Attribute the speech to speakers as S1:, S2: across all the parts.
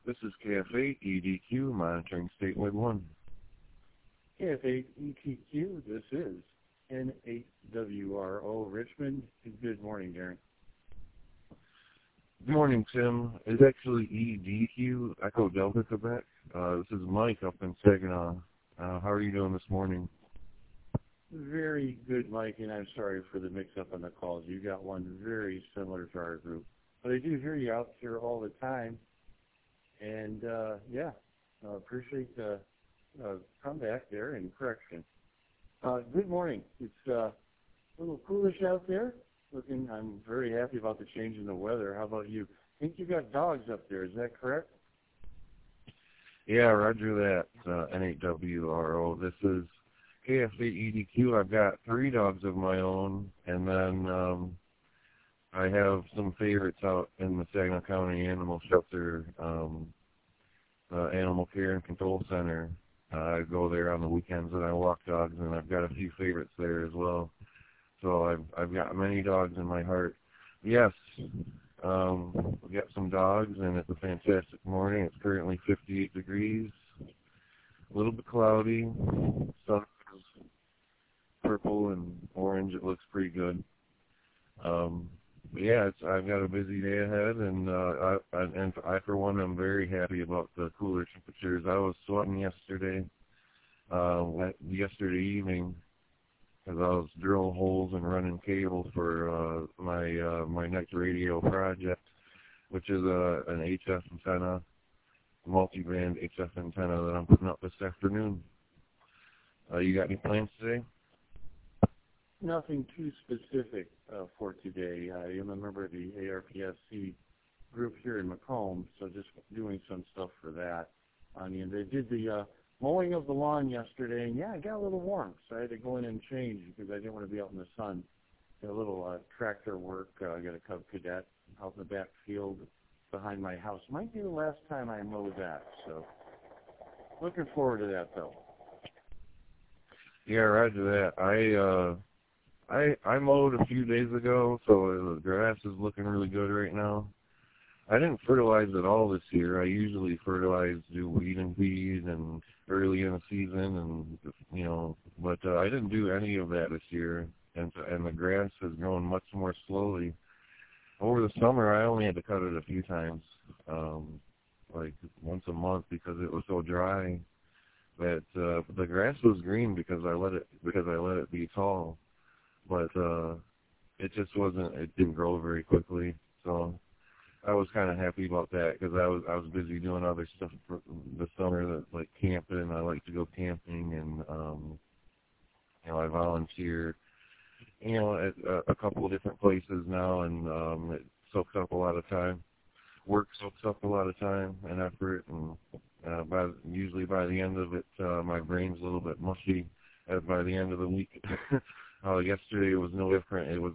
S1: This is KF8 EDQ monitoring statewide 1.
S2: KF8 ETQ, this is N8WRO Richmond. Good morning, Darren.
S1: Good morning, Tim. It's actually EDQ, Echo Delta, Quebec. This is Mike up in Saginaw. How are you doing this morning?
S2: Very good, Mike, and I'm sorry for the mix-up on the calls. You got one very similar to our group. But I do hear you out here all the time. And, appreciate the comeback there and correction. Good morning. It's a little coolish out there. I'm very happy about the change in the weather. How about you? I think you got dogs up there. Is that correct?
S1: Yeah, roger that, N8WRO. This is KF8EDQ. I've got 3 dogs of my own, and then I have some favorites out in the Saginaw County Animal Shelter, Animal Care and Control Center. I go there on the weekends and I walk dogs, and I've got a few favorites there as well. So I've got many dogs in my heart. Yes, we got some dogs, and it's a fantastic morning. It's currently 58 degrees, a little bit cloudy. Sun is purple and orange. It looks pretty good. But yeah, I've got a busy day ahead, and I for one, am very happy about the cooler temperatures. I was sweating yesterday evening, because I was drilling holes and running cable for my next radio project, which is an HF antenna, multi-band HF antenna that I'm putting up this afternoon. You got any plans today?
S2: Nothing too specific for today. I am a member of the ARPSC group here in Macomb, so just doing some stuff for that. I mean, they did the mowing of the lawn yesterday, and yeah, it got a little warm, so I had to go in and change because I didn't want to be out in the sun. Got a little tractor work. I got a Cub Cadet out in the back field behind my house. Might be the last time I mow that, so looking forward to that, though.
S1: Yeah, roger that. I mowed a few days ago, so the grass is looking really good right now. I didn't fertilize at all this year. I usually fertilize, do weed and feed, and early in the season, and but I didn't do any of that this year, and the grass has grown much more slowly. Over the summer, I only had to cut it a few times, like once a month, because it was so dry. But the grass was green because I let it be tall. But it just wasn't. It didn't grow very quickly, so I was kind of happy about that because I was busy doing other stuff for the summer, like camping. I like to go camping, and I volunteer, at a couple of different places now, and it soaks up a lot of time. Work soaks up a lot of time and effort, and usually by the end of it, my brain's a little bit mushy. By the end of the week. Yesterday was no different. It was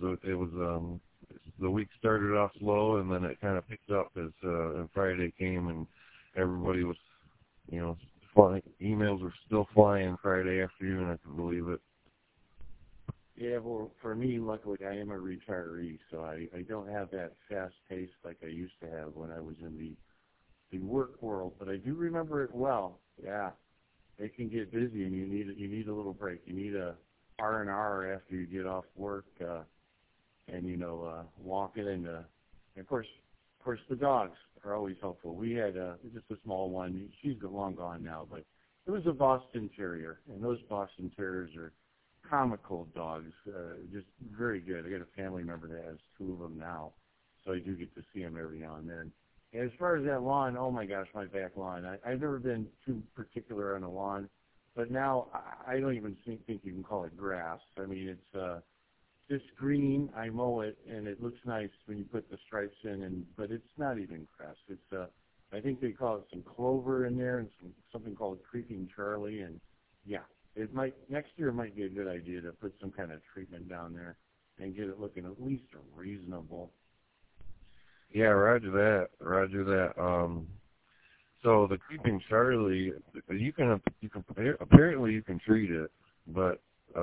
S1: the week started off slow, and then it kind of picked up as and Friday came, and everybody was, flying. Emails were still flying Friday afternoon. I couldn't believe it.
S2: Yeah, well, for me, luckily, I am a retiree, so I don't have that fast pace like I used to have when I was in the work world. But I do remember it well. Yeah, it can get busy, and you need a little break. You need a R&R after you get off work, and walking, and of course the dogs are always helpful. We had just a small one. She's long gone now, but it was a Boston Terrier, and those Boston Terriers are comical dogs, just very good. I got a family member that has 2 of them now, so I do get to see them every now and then. And as far as that lawn, oh my gosh, my back lawn. I've never been too particular on the lawn. But now I don't even think you can call it grass. I mean, it's just green. I mow it, and it looks nice when you put the stripes in. But it's not even grass. It's I think they call it some clover in there and something called Creeping Charlie. And yeah, next year it might be a good idea to put some kind of treatment down there and get it looking at least reasonable.
S1: Yeah, roger that. So the Creeping Charlie, you can apparently you can treat it, but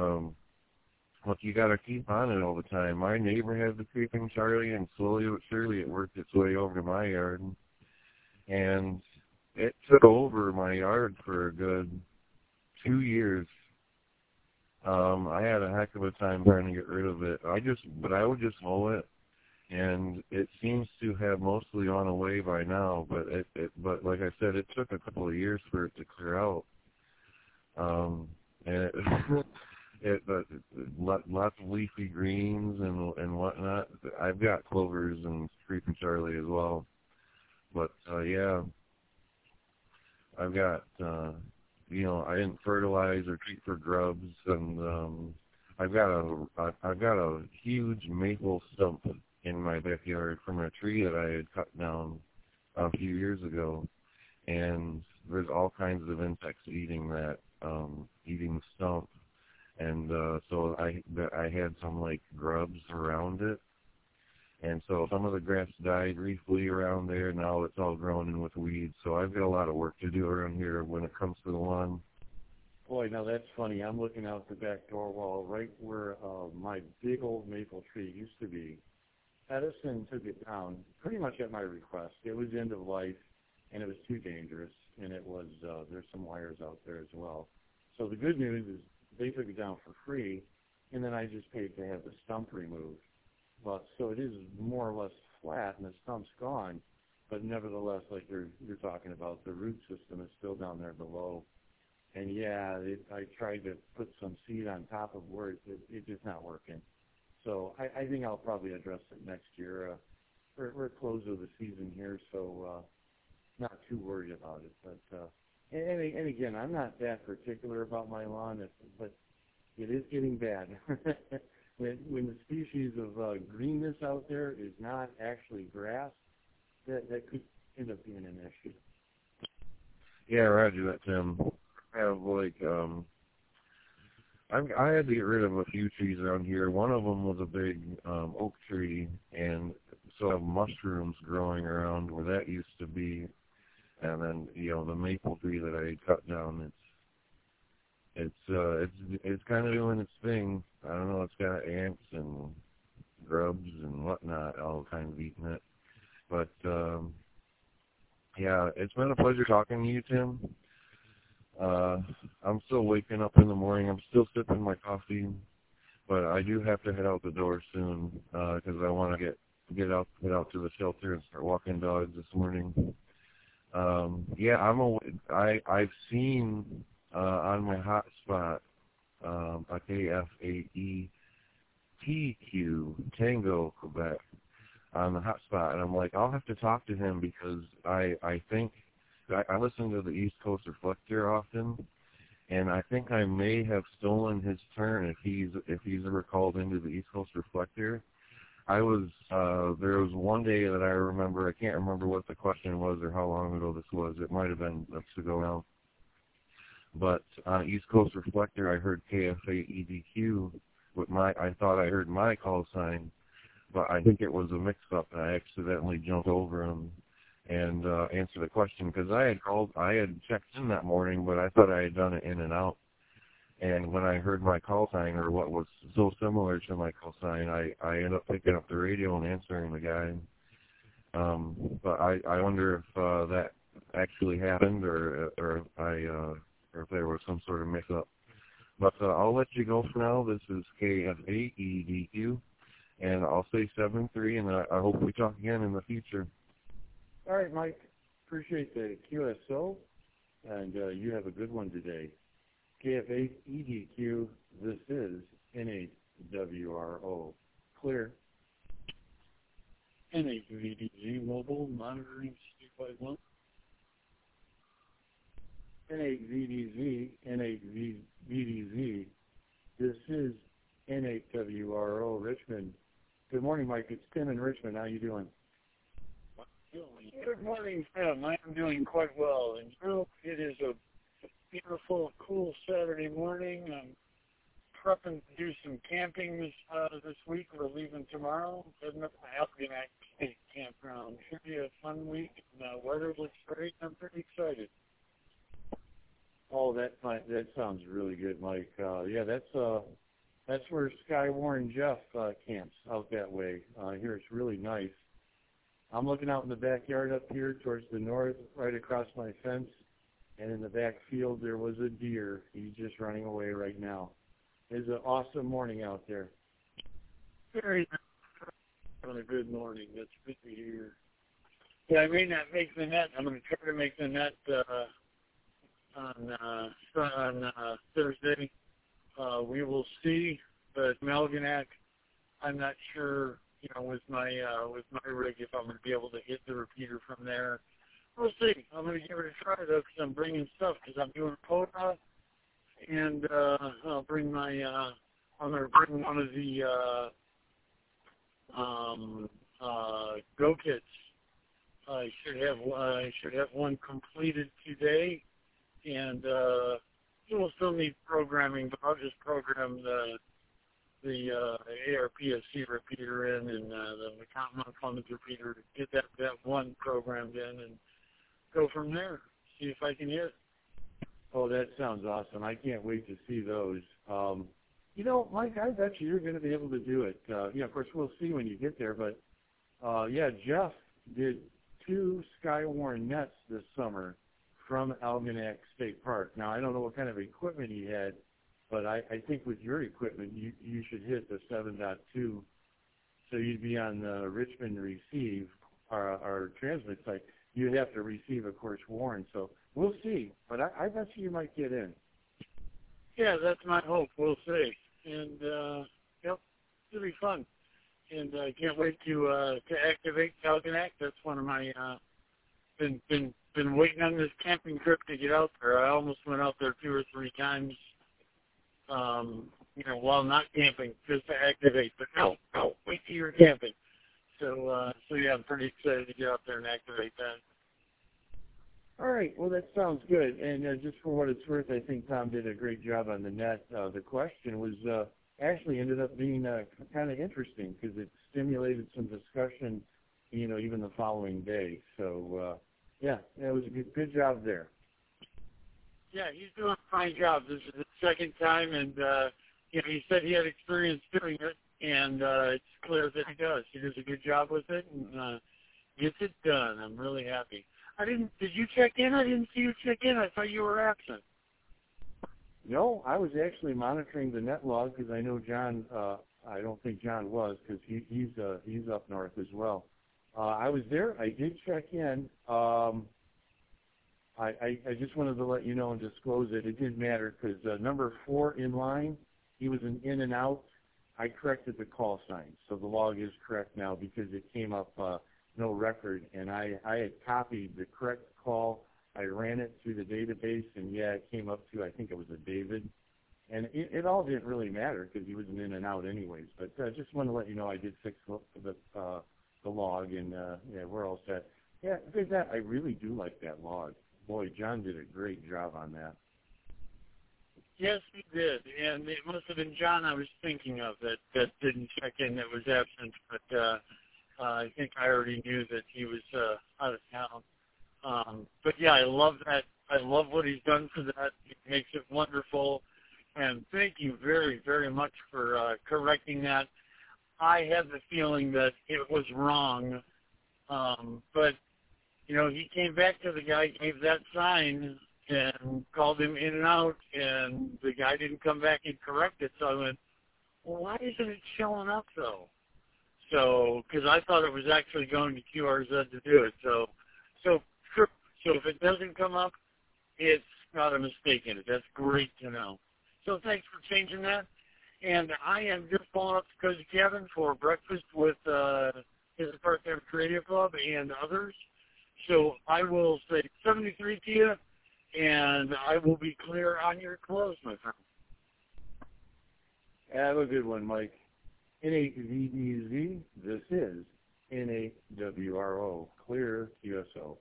S1: look, you got to keep on it all the time. My neighbor had the Creeping Charlie, and slowly but surely it worked its way over to my yard. And it took over my yard for a good 2 years. I had a heck of a time trying to get rid of it. But I would just mow it, and it seems to have mostly gone away by now. But like I said, it took a couple of years for it to clear out. And it, lots of leafy greens and whatnot. I've got clovers and creeping Charlie as well. But yeah, I've got I didn't fertilize or treat for grubs, and I've got a huge maple stump in my backyard from a tree that I had cut down a few years ago, and there's all kinds of insects eating the stump, and so I had some like grubs around it, and so some of the grass died briefly around there. Now it's all grown in with weeds, so I've got a lot of work to do around here when it comes to the lawn.
S2: Boy, now that's funny. I'm looking out the back door wall right where my big old maple tree used to be. Edison took it down pretty much at my request. It was end of life, and it was too dangerous, and it was there's some wires out there as well. So the good news is they took it down for free, and then I just paid to have the stump removed. But so it is more or less flat, and the stump's gone, but nevertheless, like you're talking about, the root system is still down there below. And yeah, I tried to put some seed on top of where it's just not working. So I think I'll probably address it next year. We're close to the season here, so not too worried about it. But and again, I'm not that particular about my lawn, but it is getting bad. when the species of greenness out there is not actually grass, that could end up being an issue.
S1: Yeah, roger that, Tim. I have I had to get rid of a few trees around here. One of them was a big oak tree, and so I have mushrooms growing around where that used to be. And then the maple tree that I had cut down, it's kind of doing its thing. I don't know, it's got ants and grubs and whatnot all kind of eating it. But yeah, it's been a pleasure talking to you, Tim. I'm still waking up in the morning. I'm still sipping my coffee, but I do have to head out the door soon because I want to get out to the shelter and start walking dogs this morning. Yeah, I've seen on my hotspot a KFAE TQ Tango Quebec on the hotspot, and I'm like, I'll have to talk to him because I think I listen to the East Coast Reflector often, and I think I may have stolen his turn if he's ever called into the East Coast Reflector. There was one day that I remember, I can't remember what the question was or how long ago this was. It might have been months ago now. But on East Coast Reflector, I heard KFAEDQ I thought I heard my call sign, but I think it was a mix-up, and I accidentally jumped over him and answered the question because I had checked in that morning, but I thought I had done it in and out. And when I heard my call sign, or what was so similar to my call sign, I ended up picking up the radio and answering the guy. But I wonder if that actually happened, or if there was some sort of mix-up. But I'll let you go for now. This is KFAEDQ, and I'll say 7-3, and I hope we talk again in the future.
S2: All right, Mike. Appreciate the QSO, and you have a good one today. KFAEDQ, this is N8WRO. Clear.
S3: N8VDZ Mobile Monitoring Statewide 1.
S2: N8VDZ. This is N8WRO Richmond. Good morning, Mike. It's Tim in Richmond. How you doing?
S3: Good morning, Tim. I am doing quite well. And it is a beautiful, cool Saturday morning. I'm prepping to do some camping this week. We're leaving tomorrow, heading up to Algonac State Campground. Should be a fun week. And weather looks great. I'm pretty excited.
S2: Oh, that sounds really good, Mike. Yeah, that's where Skywarn Jeff camps out that way. Here it's really nice. I'm looking out in the backyard up here towards the north, right across my fence, and in the back field there was a deer. He's just running away right now. It's an awesome morning out there.
S3: Very on a good morning. That's good to hear. Yeah, I may not make the net. I'm going to try to make the net on Thursday. We will see. But Algonac, I'm not sure. You know, with my rig, if I'm going to be able to hit the repeater from there. We'll see. I'm going to give it a try though, because I'm bringing stuff. Because I'm doing quota, and I'll bring my. I'm going to bring one of the Go kits. I should have one completed today, and you will still need programming, but I'll just program the ARPSC repeater in and the Common Clemens repeater to get that one programmed in and go from there. See if I can hit.
S2: Oh, that sounds awesome. I can't wait to see those. You know, Mike, I bet you're going to be able to do it. Of course, we'll see when you get there, but Jeff did 2 Skywarn nets this summer from Algonac State Park. Now, I don't know what kind of equipment he had, but I think with your equipment, you should hit the 7.2, so you'd be on the Richmond receive, our transmit site. You'd have to receive, of course, Warren. So we'll see, but I bet you might get in.
S3: Yeah, that's my hope. We'll see. And, yep, it'll be fun. And I can't wait to activate Algonac. That's one of my, been waiting on this camping trip to get out there. I almost went out there 2 or 3 times, while not camping, just to activate. But no, wait till you're camping. So yeah, I'm pretty excited to get out there and activate that.
S2: All right, well, that sounds good. And just for what it's worth, I think Tom did a great job on the net. The question was actually ended up being kind of interesting because it stimulated some discussion, even the following day. So, yeah, it was a good job there.
S3: Yeah, he's doing a fine job. This is his second time, and he said he had experience doing it, and it's clear that he does. He does a good job with it, and gets it done. I'm really happy. Did you check in? I didn't see you check in. I thought you were absent.
S2: No, I was actually monitoring the net log because I know John, I don't think John was because he's up north as well. I was there. I did check in. I just wanted to let you know and disclose it. It didn't matter because number 4 in line, he was an in and out. I corrected the call sign, so the log is correct now because it came up no record, and I had copied the correct call. I ran it through the database, and yeah, it came up to, I think it was a David. And it all didn't really matter because he was an in and out anyways. But I just wanted to let you know I did fix the log, and yeah, we're all set. Yeah, I really do like that log. Boy, John did a great job on that.
S3: Yes, he did, and it must have been John I was thinking of that didn't check in, that was absent, but I think I already knew that he was out of town. But yeah, I love that. I love what he's done for that. It makes it wonderful, and thank you very, very much for correcting that. I had the feeling that it was wrong, but he came back to the guy, gave that sign, and called him in and out, and the guy didn't come back and correct it. So I went, well, why isn't it showing up, though? So, because I thought it was actually going to QRZ to do it. So if it doesn't come up, it's not a mistake in it. That's great to know. So thanks for changing that. And I am just pulling up to Cozy Cabin for breakfast with his Apartment Radio Club and others. So I will say 73 to you, and I will be clear on your clothes, my friend.
S2: Have a good one, Mike. NAVDZ, this is NAWRO, clear QSO.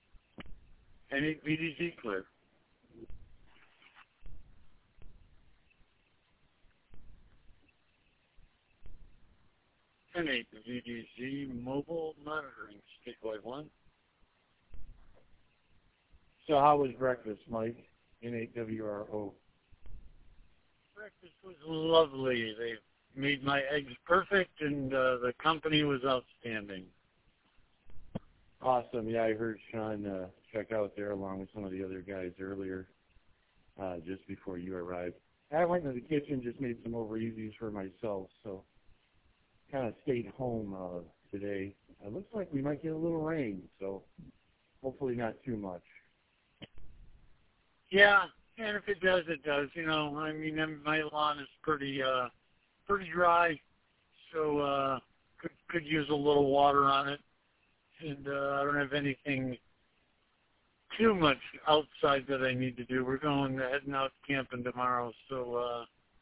S3: NAVDZ, clear. NAVDZ, mobile monitoring, statewide 1.
S2: So how was breakfast, Mike? NAWRO.
S3: Breakfast was lovely. They made my eggs perfect, and the company was outstanding.
S2: Awesome. Yeah, I heard Sean check out there along with some of the other guys earlier, just before you arrived. I went into the kitchen, just made some over easies for myself, so kind of stayed home today. It looks like we might get a little rain, so hopefully not too much.
S3: Yeah, and if it does, it does. I mean, my lawn is pretty dry, so could use a little water on it. And I don't have anything too much outside that I need to do. We're heading out camping tomorrow, so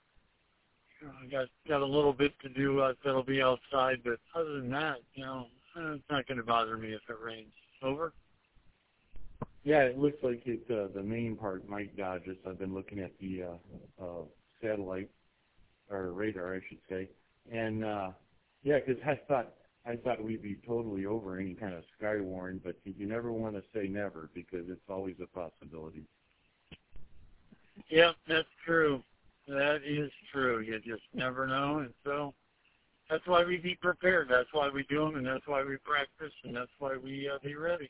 S3: I got a little bit to do that'll be outside. But other than that, it's not going to bother me if it rains. Over.
S2: Yeah, it looks like it. The main part might dodge us. I've been looking at the satellite or radar, I should say, and yeah, because I thought we'd be totally over any kind of sky warn, but you never want to say never because it's always a possibility.
S3: Yeah, that's true. That is true. You just never know, and so that's why we be prepared. That's why we do them, and that's why we practice, and that's why we be ready.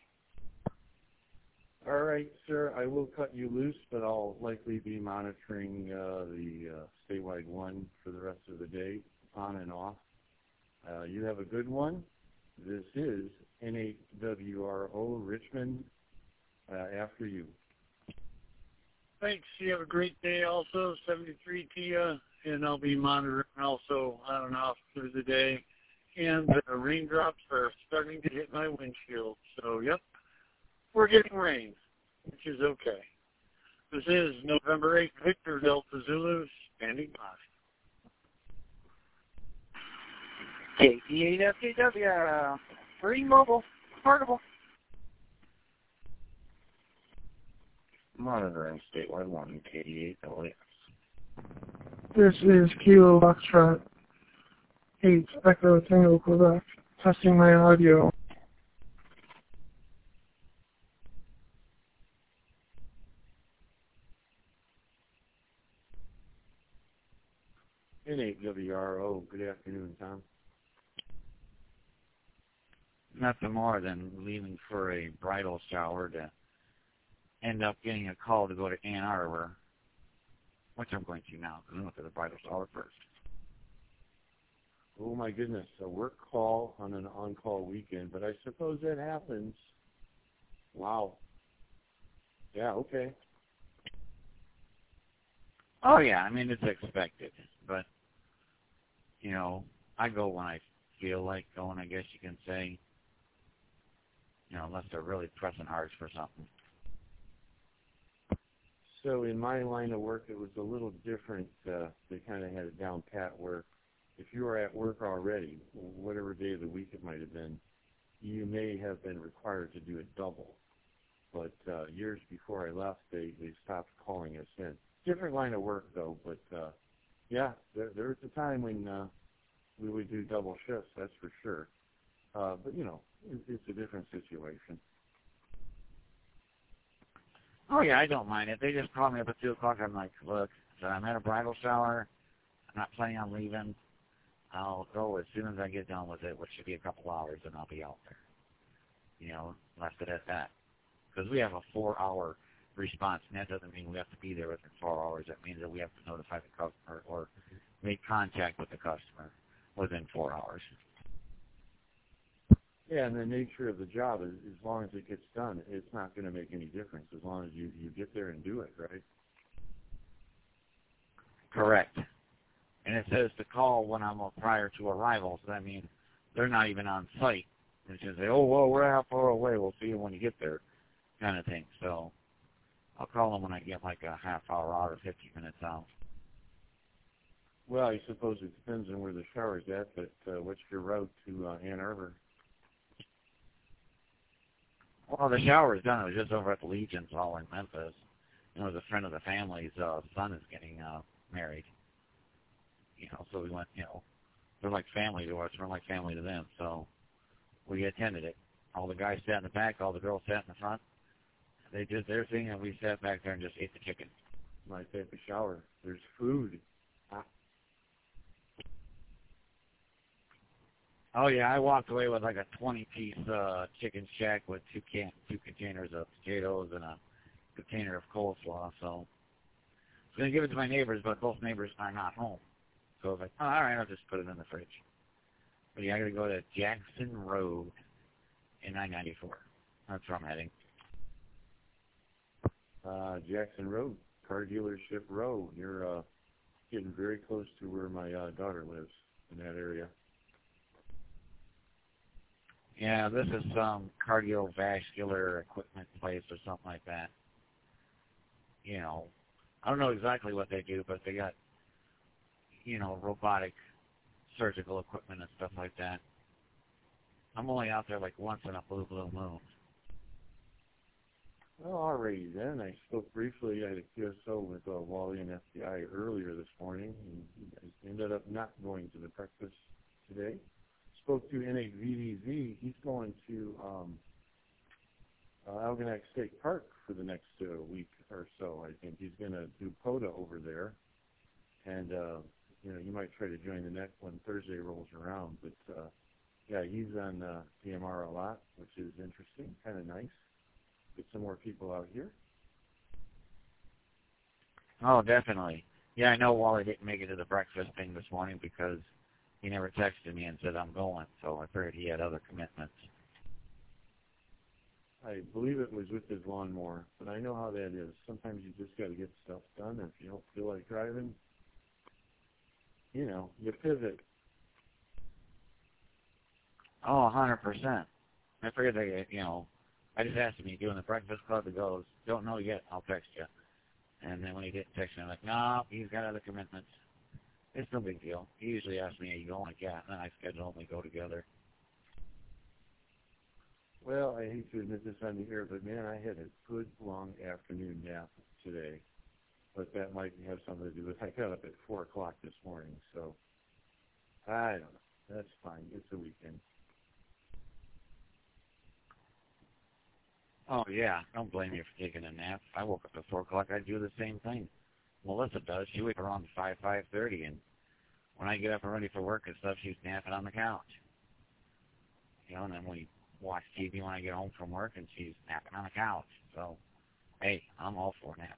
S2: All right, sir. I will cut you loose, but I'll likely be monitoring the statewide one for the rest of the day, on and off. You have a good one. This is N8WRO Richmond, after you.
S3: Thanks. You have a great day also, 73 to you, and I'll be monitoring also on and off through the day. And the raindrops are starting to hit my windshield. So, yep, we're getting rain, which is okay. This is November 8th, Victor Delta Zulu, standing by.
S4: KT8FKW, free mobile, portable.
S1: Monitoring statewide 1, KD8 LAX.
S5: This is Kilo Foxtrot 8 Echo Tango Quebec, testing my audio.
S2: N8WRO, good afternoon, Tom.
S4: Nothing more than leaving for a bridal shower to end up getting a call to go to Ann Arbor, which I'm going to now because I went to the bridal shower first.
S2: Oh my goodness, a work call on an on-call weekend, but I suppose that happens. Wow. Yeah, okay.
S4: Oh yeah, I mean it's expected, but I go when I feel like going, I guess you can say. Unless they're really pressing hard for something.
S2: So in my line of work, it was a little different. They kind of had it down pat where if you were at work already, whatever day of the week it might have been, you may have been required to do it double. But years before I left, they stopped calling us in. Different line of work, though. But, yeah, there was a time when we would do double shifts, that's for sure. But, it's a different situation.
S4: Oh, yeah, I don't mind it. They just call me up at 2 o'clock. I'm like, look, I'm at a bridal shower. I'm not planning on leaving. I'll go as soon as I get done with it, which should be a couple hours, and I'll be out there. Left it at that. Because we have a 4-hour response, and that doesn't mean we have to be there within 4 hours. That means that we have to notify the customer or make contact with the customer within 4 hours.
S2: Yeah, and the nature of the job is as long as it gets done, it's not going to make any difference as long as you get there and do it, right?
S4: Correct. And it says to call when I'm prior to arrival, so that means they're not even on site. It's just say, oh, well, we're half hour away. We'll see you when you get there, kind of thing. So I'll call them when I get like a half hour out or 15 minutes out.
S2: Well, I suppose it depends on where the shower's at, but what's your route to Ann Arbor?
S4: Well, the shower is done. It was just over at the Legion's Hall in Memphis. It was a friend of the family's son is getting married. So we went, they're like family to us. We're like family to them. So we attended it. All the guys sat in the back. All the girls sat in the front. They did their thing, and we sat back there and just ate the chicken.
S2: My type of shower. There's food.
S4: Oh yeah, I walked away with like a 20-piece chicken shack with two containers of potatoes and a container of coleslaw. So I was gonna give it to my neighbors, but both neighbors are not home. So I was like, oh, all right, I'll just put it in the fridge. But yeah, I gotta go to Jackson Road in I-94. That's where I'm heading.
S2: Jackson Road, Car Dealership Row. You're getting very close to where my daughter lives in that area.
S4: Yeah, this is some cardiovascular equipment place or something like that. You know, I don't know exactly what they do, but they got, you know, robotic surgical equipment and stuff like that. I'm only out there like once in a blue moon.
S2: Well, alrighty then. I spoke briefly at a QSO with Wally and FBI earlier this morning, and you guys ended up not going to the breakfast today. Spoke to NAVDZ. He's going to Algonac State Park for the next week or so. I think he's going to do POTA over there, and you know, you might try to join the next when Thursday rolls around. But yeah, he's on PMR a lot, which is interesting, kind of nice. Get some more people out here.
S4: Oh, definitely. Yeah, I know Wally didn't make it to the breakfast thing this morning because he never texted me and said I'm going, so I figured he had other commitments.
S2: I believe it was with his lawnmower, but I know how that is. Sometimes you just got to get stuff done. If you don't feel like driving, you know, you pivot.
S4: Oh, 100%. I figured that, you know, I just asked him, you doing the breakfast club? He goes, don't know yet, I'll text you. And then when he didn't text me, I'm like, no, he's got other commitments. It's no big deal. He usually asks me, are you going? Like, yeah, and then I schedule and we go together.
S2: Well, I hate to admit this on the air, but man, I had a good long afternoon nap today. But that might have something to do with I got up at 4 o'clock this morning, so I don't know. That's fine. It's a weekend.
S4: Oh, yeah, don't blame you for taking a nap. I woke up at 4 o'clock, I do the same thing. Melissa does. She wakes around 5:30, and when I get up and ready for work and stuff, she's napping on the couch. You know, and then we watch TV when I get home from work, and she's napping on the couch. So, hey, I'm all for naps.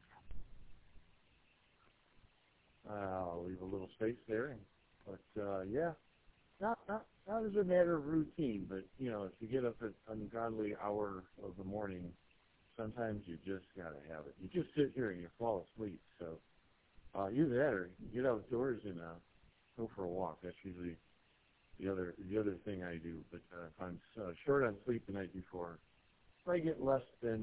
S2: I'll leave a little space there, but yeah, not as a matter of routine, but you know, if you get up at an ungodly hour of the morning, sometimes you just gotta have it. You just sit here and you fall asleep. So either that or get outdoors and go for a walk. That's usually the other thing I do. But if I'm short on sleep the night before, if I get less than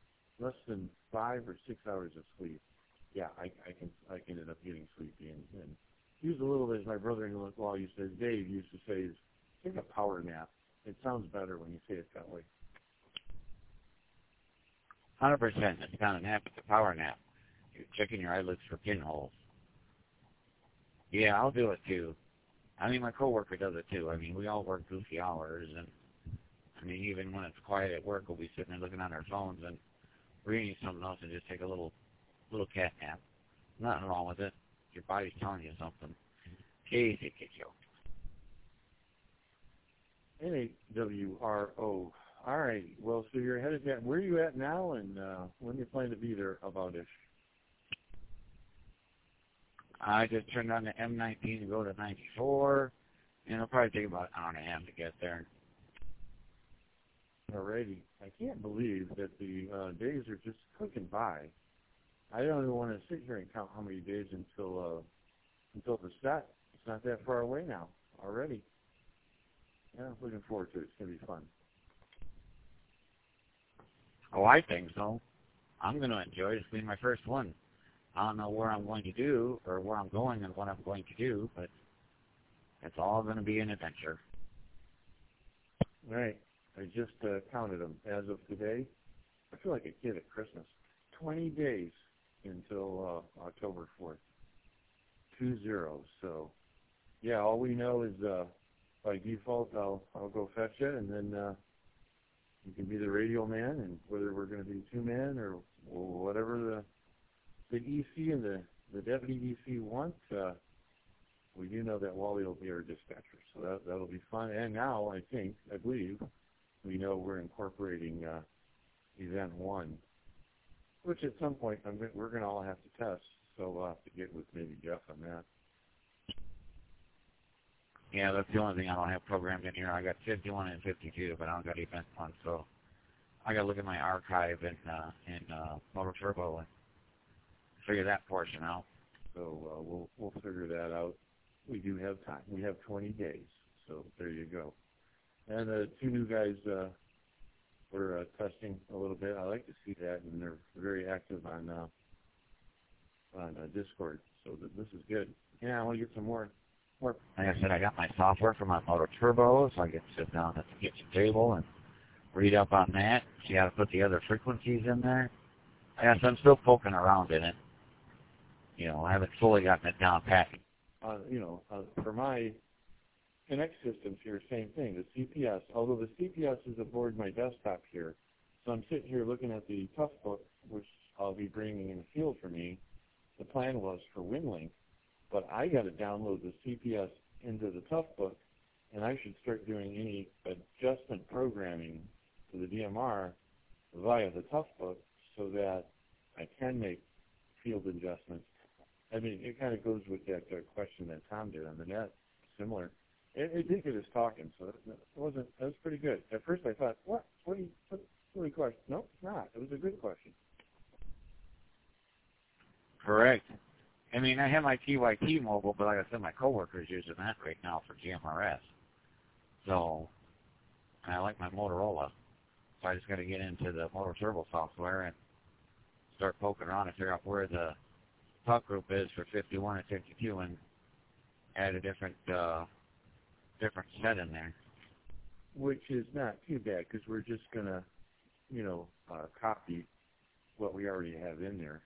S2: 5 or 6 hours of sleep, yeah, I can end up getting sleepy and use a little bit, as my brother-in-law used to say, Dave used to say, is take a power nap. It sounds better when you say it that way.
S4: 100%. It's not a nap, it's a power nap. You're checking your eyelids for pinholes. Yeah, I'll do it too. I mean, my coworker does it too. I mean, we all work goofy hours, and I mean, even when it's quiet at work, we'll be sitting there looking on our phones and reading something else and just take a little cat nap. Nothing wrong with it. Your body's telling you something. Casey,
S2: NAWRO. All right. Well, so you're headed that. Where are you at now, and when do you plan to be there about-ish?
S4: I just turned on the M19 to go to 94, and it'll probably take about an hour and a half to get there.
S2: Alrighty. I can't believe that the days are just clicking by. I don't even want to sit here and count how many days until the set. It's not that far away now already. Yeah, looking forward to it. It's going to be fun.
S4: Oh, I think so. I'm going to enjoy it. It's been my first one. I don't know where I'm going to do or where I'm going and what I'm going to do, but it's all going to be an adventure.
S2: All right. I just counted them. As of today, I feel like a kid at Christmas. 20 days until October 4th. 20. So, yeah, all we know is by default I'll go fetch it, and then you can be the radio man, and whether we're going to be 2-man or whatever the EC and the deputy EC want, we do know that Wally will be our dispatcher, so that'll be fun. And now I believe, we know we're incorporating Event 1, which at some point we're going to all have to test. So we'll have to get with maybe Jeff on that.
S4: Yeah, that's the only thing I don't have programmed in here. I got 51 and 52, but I don't got Event 1, so I got to look at my archive in Motor Turbo and figure that portion out.
S2: So we'll figure that out. We do have time. We have 20 days, so there you go. And the two new guys were testing a little bit. I like to see that, and they're very active on Discord, so this is good. Yeah, I want to get some more.
S4: Like I said, I got my software for my Motor Turbo, so I can sit down at the kitchen table and read up on that, see how to put the other frequencies in there. I guess I'm still poking around in it. I haven't fully gotten it down pat.
S2: For my Connect systems here, same thing. The CPS, although the CPS is aboard my desktop here, so I'm sitting here looking at the Tough Book, which I'll be bringing in the field for me. The plan was for WinLink, but I got to download the CPS into the Tough Book, and I should start doing any adjustment programming to the DMR via the Tough Book so that I can make field adjustments. I mean, it kind of goes with that question that Tom did on the net, similar. It did get us talking, so that was pretty good. At first I thought, what silly question? No, it's not. It was a good question.
S4: Correct. I mean, I have my TYT mobile, but like I said, my coworker's using that right now for GMRS. So, I like my Motorola. So I just got to get into the Motor Turbo software and start poking around and figure out where the talk group is for 51 and 52 and add a different set in there.
S2: Which is not too bad because we're just going to, copy what we already have in there.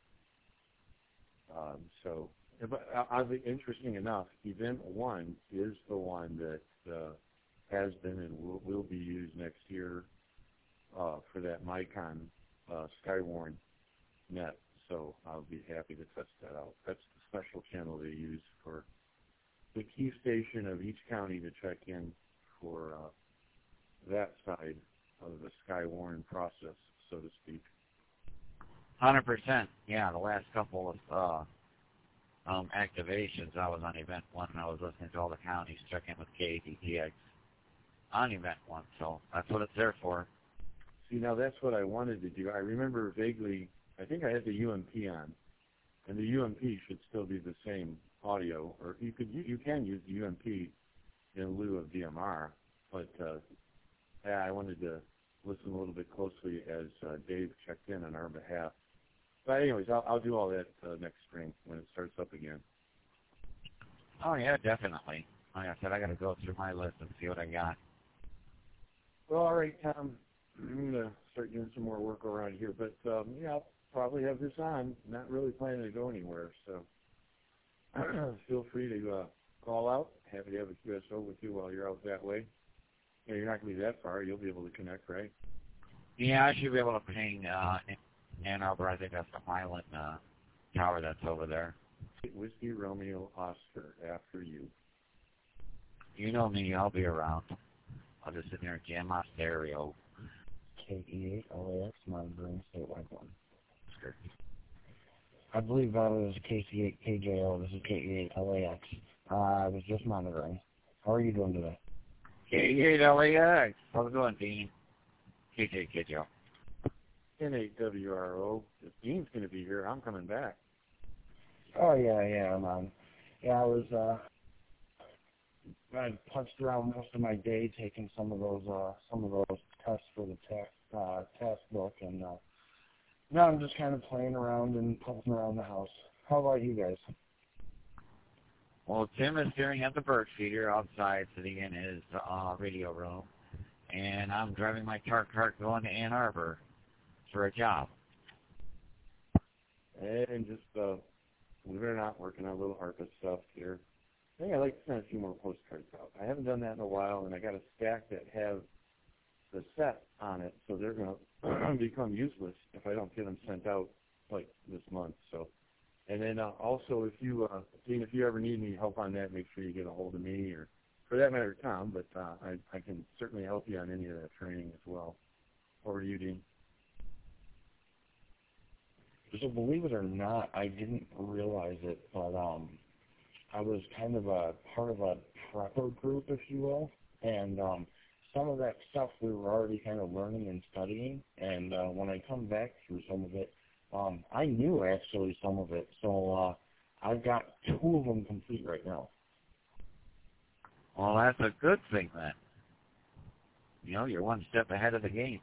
S2: But oddly, interesting enough, Event 1 is the one that has been and will be used next year for that Micon Skywarn net. So I'll be happy to test that out. That's the special channel they use for the key station of each county to check in for that side of the Skywarn process, so to speak.
S4: 100%. Yeah, the last couple of activations, I was on Event 1, and I was listening to all the counties check in with KATTX on Event 1, so that's what it's there for.
S2: See, now that's what I wanted to do. I remember vaguely, I think I had the UMP on, and the UMP should still be the same audio, or you can use the UMP in lieu of DMR, but I wanted to listen a little bit closely as Dave checked in on our behalf. But anyways, I'll do all that next spring when it starts up again.
S4: Oh yeah, definitely. Like I said, I got to go through my list and see what I got.
S2: Well, all right, Tom. I'm going to start doing some more work around here, but I'll probably have this on. Not really planning to go anywhere, so feel free to call out. Happy to have a QSO with you while you're out that way. You're not going to be that far. You'll be able to connect, right?
S4: Yeah, I should be able to ping Ann Arbor. I think that's the Highland tower that's over there.
S2: Whiskey Romeo Oscar, after you.
S4: You know me, I'll be around. I'll just sit there and jam my stereo.
S6: KE8 LAX monitoring statewide one. I believe that was KC8 KJO. This is KE8 LAX. I was just monitoring. How are you doing today?
S4: KE8 LAX. How's it going, Dean? KJ KJO.
S2: N8WRO. If Dean's going to be here, I'm coming back.
S6: Oh yeah, man. Yeah, I punched around most of my day taking some of those tests for the test book, and now I'm just kind of playing around and pumping around the house. How about you guys?
S4: Well, Tim is staring at the bird feeder outside, sitting in his radio room, and I'm driving my cart going to Ann Arbor for a job.
S2: And just, believe it or not, working on a little ARPA stuff here. I think I'd like to send a few more postcards out. I haven't done that in a while, and I got a stack that have the set on it, so they're going to become useless if I don't get them sent out like this month. So, And then also, if you, Dean, if you ever need any help on that, make sure you get a hold of me, or for that matter, Tom. But I can certainly help you on any of that training as well. Over to you, Dean.
S6: So believe it or not, I didn't realize it, but I was kind of a part of a prepper group, if you will, and some of that stuff we were already kind of learning and studying, and when I come back through some of it, I knew actually some of it, so I've got 2 of them complete right now.
S4: Well, that's a good thing then. You know, you're one step ahead of the game.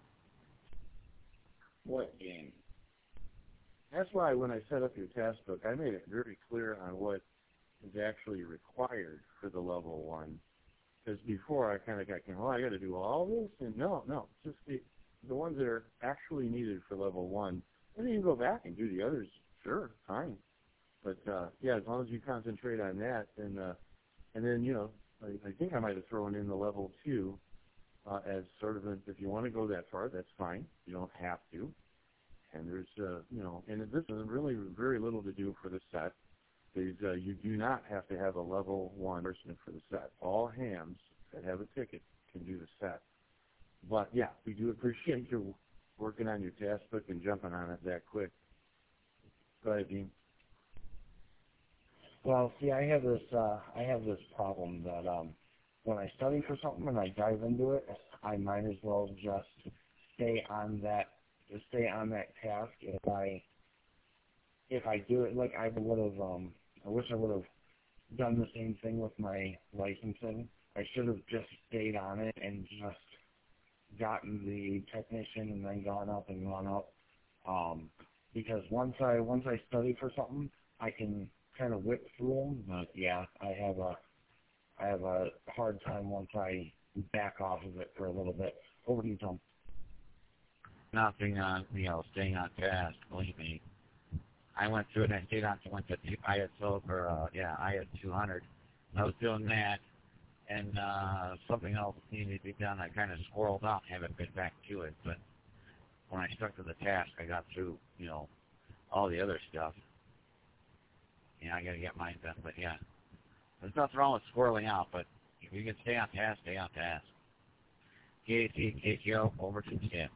S2: What game? That's why when I set up your task book, I made it very clear on what is actually required for the level 1. Because before I kind of got, well, I got to do all this, and no, just the ones that are actually needed for level 1. And then you go back and do the others. Sure, fine. But yeah, as long as you concentrate on that, and then you know, I think I might have thrown in the level 2 as sort of if you want to go that far, that's fine. You don't have to. And there's, you know, and this is really very little to do for the set. You do not have to have a level 1 person for the set. All hams that have a ticket can do the set. But yeah, we do appreciate you working on your task book and jumping on it that quick. Go ahead, Dean.
S6: Well, see, I have this problem that when I study for something and I dive into it, I might as well just stay on that task. If I do it like I would have, I wish I would have done the same thing with my licensing. I should have just stayed on it and just gotten the technician and then gone up and gone up. Because once I study for something, I can kind of whip through them. But yeah, I have a hard time once I back off of it for a little bit. Over to you, Tom.
S4: Nothing on, you know, staying on task, believe me. I went through it and I went to ISO for, IS 200. I was doing that, and something else needed to be done. I kind of squirreled out and haven't been back to it, but when I stuck to the task, I got through, you know, all the other stuff. You know, I got to get mine done, but yeah. There's nothing wrong with squirreling out, but if you can stay on task, stay on task. KATKO, over to Tim.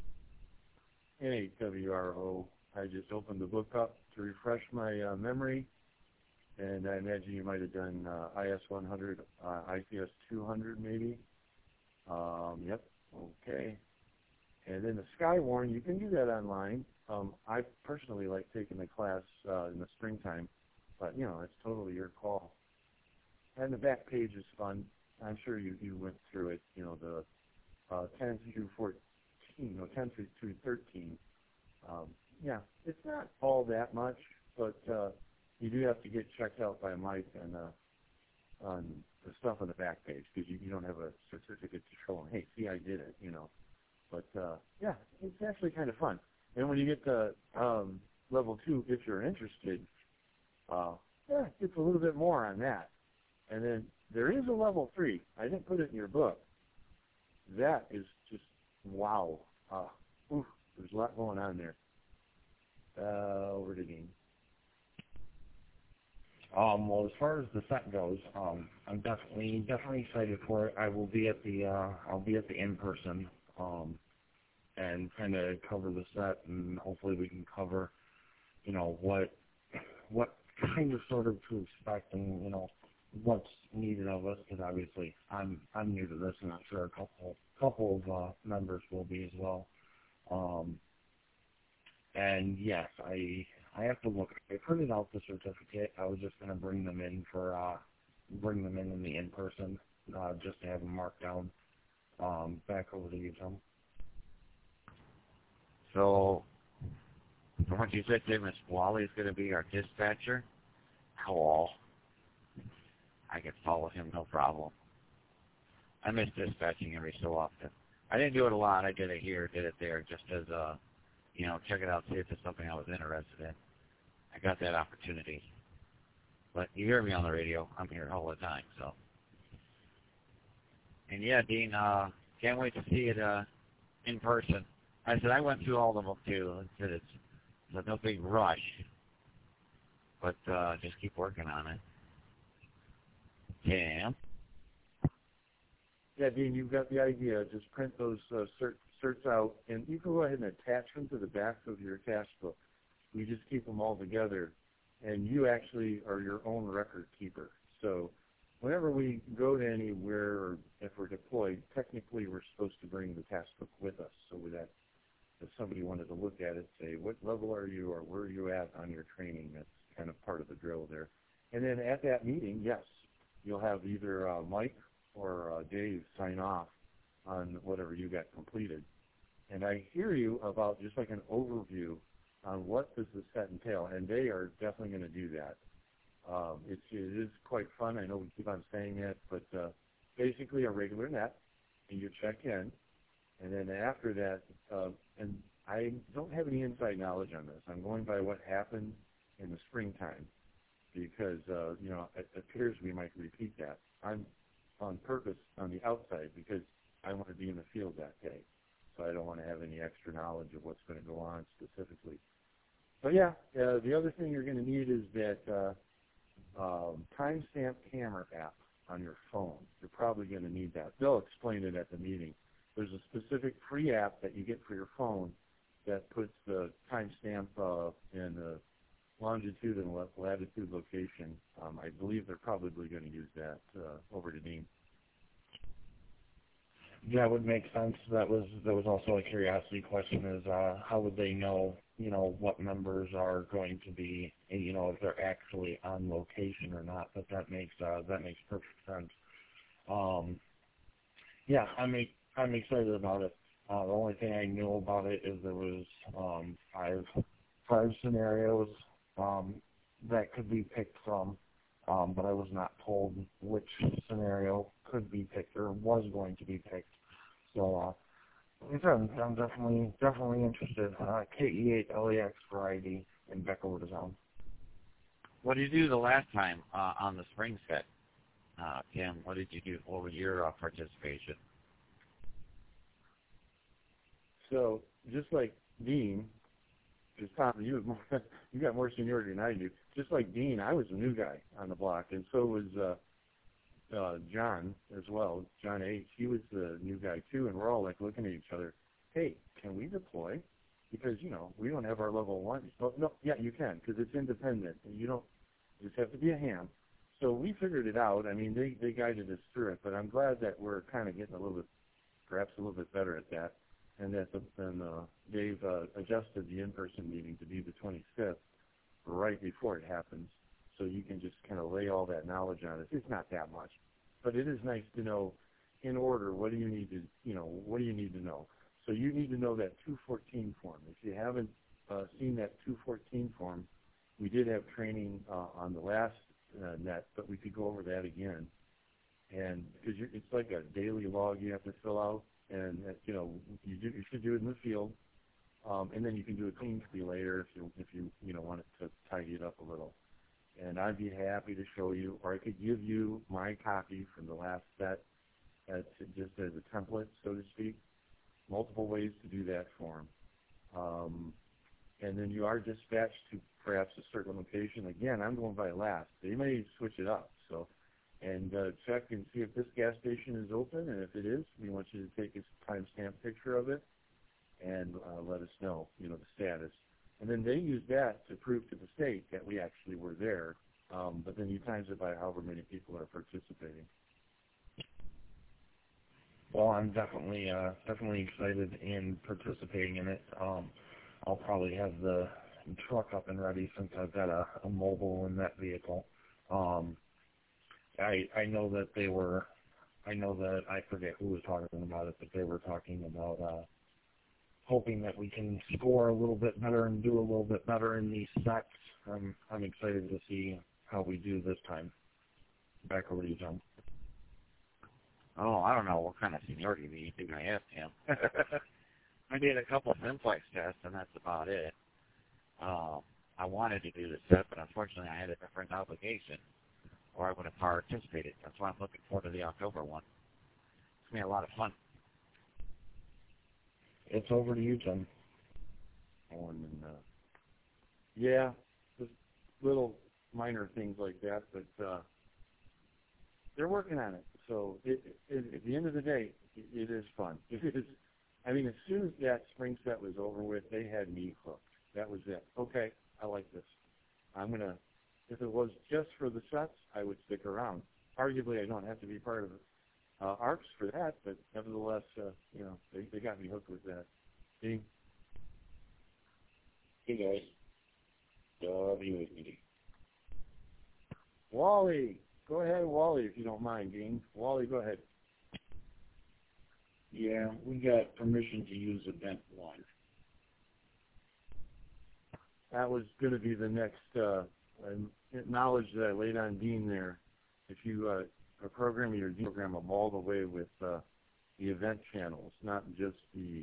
S2: NHWRO. I just opened the book up to refresh my memory, and I imagine you might have done IS 100, ICS 200 maybe. Yep, okay. And then the Skywarn, you can do that online. I personally like taking the class in the springtime, but, you know, it's totally your call. And the back page is fun. I'm sure you went through it, you know, the 10 through 14, no, 10 through 13. Yeah, it's not all that much, but you do have to get checked out by Mike on the stuff on the back page, because you don't have a certificate to show them, hey, see, I did it, you know. But, yeah, it's actually kind of fun. And when you get to level 2, if you're interested, yeah, it's a little bit more on that. And then there is a level 3. I didn't put it in your book. That is just, wow. There's a lot going on there. Over to Dean.
S6: Well, as far as the set goes, I'm definitely excited for it. I will be at the in-person, and kind of cover the set, and hopefully we can cover, you know, what kind of sort of to expect, and you know, what's needed of us, because obviously I'm new to this, and I'm sure a couple of members will be as well. And yes, I have to look. I printed out the certificate. I was just going to bring them in the in-person, just to have them marked down. Back over to you, Tom.
S4: So, from what you said, Miss Wally is going to be our dispatcher. Hello. I can follow him, no problem. I miss dispatching every so often. I didn't do it a lot. I did it here, did it there, just as you know, check it out, see if it's something I was interested in. I got that opportunity. But you hear me on the radio. I'm here all the time, so. And yeah, Dean, can't wait to see it in person. I said I went through all of them too. I said it's no big rush. but just keep working on it. Cam?
S2: Yeah, Dean, you've got the idea. Just print those certs out, and you can go ahead and attach them to the back of your task book. We just keep them all together, and you actually are your own record keeper. So whenever we go to anywhere, or if we're deployed, technically we're supposed to bring the task book with us, so that if somebody wanted to look at it, say, what level are you, or where are you at on your training? That's kind of part of the drill there. And then at that meeting, yes, you'll have either Mike or Dave sign off on whatever you got completed. And I hear you about just like an overview on what does the set entail, and they are definitely going to do that. It is quite fun. I know we keep on saying that, but basically a regular net, and you check in, and then after that, and I don't have any inside knowledge on this. I'm going by what happened in the springtime, because it appears we might repeat that. I'm on purpose on the outside because I want to be in the field that day, so I don't want to have any extra knowledge of what's going to go on specifically. But yeah, the other thing you're going to need is that timestamp camera app on your phone. You're probably going to need that. They'll explain it at the meeting. There's a specific free app that you get for your phone that puts the timestamp in the longitude and latitude location. I believe they're probably going to use that. Over to Dean.
S6: That would make sense. That was also a curiosity question: is how would they know, what members are going to be, if they're actually on location or not? But that makes perfect sense. Yeah, I'm excited about it. The only thing I knew about it is there was five scenarios that could be picked from, but I was not told which scenario could be picked or was going to be picked. So, like I said, I'm definitely interested. KE8LEX for ID and back over to zone.
S4: What did you do the last time on the spring set? Kim, what did you do? What was your participation?
S2: So just like Dean, because Tom, you got more seniority than I do. Just like Dean, I was a new guy on the block, and so was John as well. John H. He was the new guy too, and we're all like looking at each other. Hey, can we deploy? Because we don't have our level 1. Oh, no, yeah, you can, because it's independent, and you just have to be a ham. So we figured it out. I mean, they guided us through it, but I'm glad that we're kind of getting perhaps a little bit better at that. And that Dave adjusted the in-person meeting to be the 25th, right before it happens, so you can just kind of lay all that knowledge on it. It's not that much, but it is nice to know, in order, what do you need to know? So you need to know that 214 form. If you haven't seen that 214 form, we did have training on the last net, but we could go over that again. And because it's like a daily log you have to fill out. And you should do it in the field, and then you can do a clean copy later if you want it to tidy it up a little. And I'd be happy to show you, or I could give you my copy from the last set, just as a template, so to speak. Multiple ways to do that form, and then you are dispatched to perhaps a certain location. Again, I'm going by last. They may switch it up, so. And check and see if this gas station is open, and if it is, we want you to take a timestamp picture of it and let us know, the status. And then they use that to prove to the state that we actually were there, but then you times it by however many people are participating.
S6: Well, I'm definitely excited in participating in it. I'll probably have the truck up and ready since I've got a mobile in that vehicle. I know that I forget who was talking about it, but they were talking about hoping that we can score a little bit better and do a little bit better in these sets. I'm excited to see how we do this time. Back over to you, John.
S4: Oh, I don't know what kind of seniority do you think I have, Tim? I did a couple of simplex tests, and that's about it. I wanted to do the set, but unfortunately I had a different obligation, or I would have participated. That's why I'm looking forward to the October one. It's going to be a lot of fun.
S6: It's over to you, Tim.
S2: Yeah, just little minor things like that, but they're working on it. So at the end of the day, it is fun. It is. I mean, as soon as that spring set was over with, they had me hooked. That was it. Okay, I like this. I'm gonna. If it was just for the sets, I would stick around. Arguably, I don't have to be part of ARPS for that, but nevertheless, they got me hooked with that. Dean?
S7: Hey guys, WABD.
S2: Wally, go ahead, Wally, if you don't mind, Dean. Wally, go ahead.
S7: Yeah, we got permission to use Event 1.
S2: That was going to be the next knowledge that I laid on Dean there. If you are programming your program them all the way with the event channels, not just the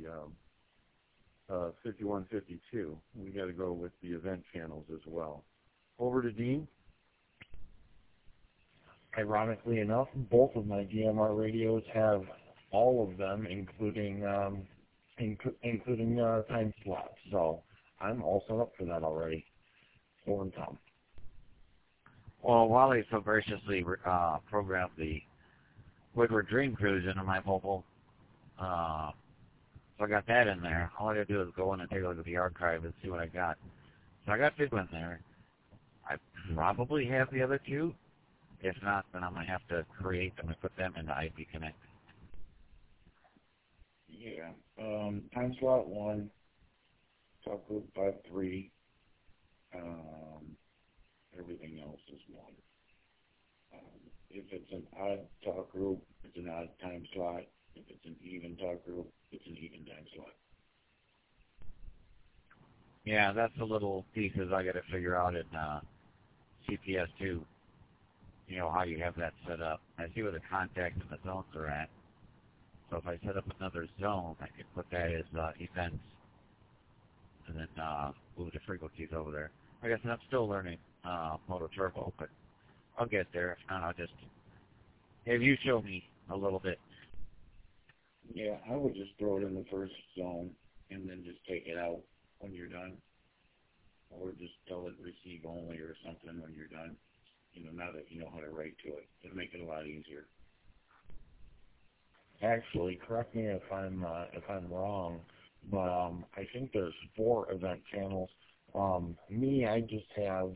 S2: 5152. We got to go with the event channels as well. Over to Dean.
S6: Ironically enough, both of my DMR radios have all of them, including time slots. So I'm all set up for that already. For Tom.
S4: Well, Wally so graciously programmed the Woodward Dream Cruise into my mobile. So I got that in there. All I got to do is go in and take a look at the archive and see what I got. So I got 2 in there. I probably have the other 2. If not, then I'm going to have to create them and put them into IP Connect.
S7: Yeah. Time slot 1, talk group 5.3. Everything else is 1. If it's an odd talk group, it's an odd time slot. If it's an even talk group, it's an even time slot.
S4: Yeah, that's the little pieces I got to figure out in CPS2. You know, how you have that set up. I see where the contacts and the zones are at. So if I set up another zone, I can put that as events and then move the frequencies over there. Like I said, I'm still learning Moto Turbo, but I'll get there. If not, I'll just have you show me a little bit.
S7: Yeah, I would just throw it in the first zone and then just take it out when you're done. Or just tell it receive only or something when you're done. Now that you know how to write to it. It'll make it a lot easier.
S6: Actually, correct me if I'm wrong, but I think there's 4 event channels. I just have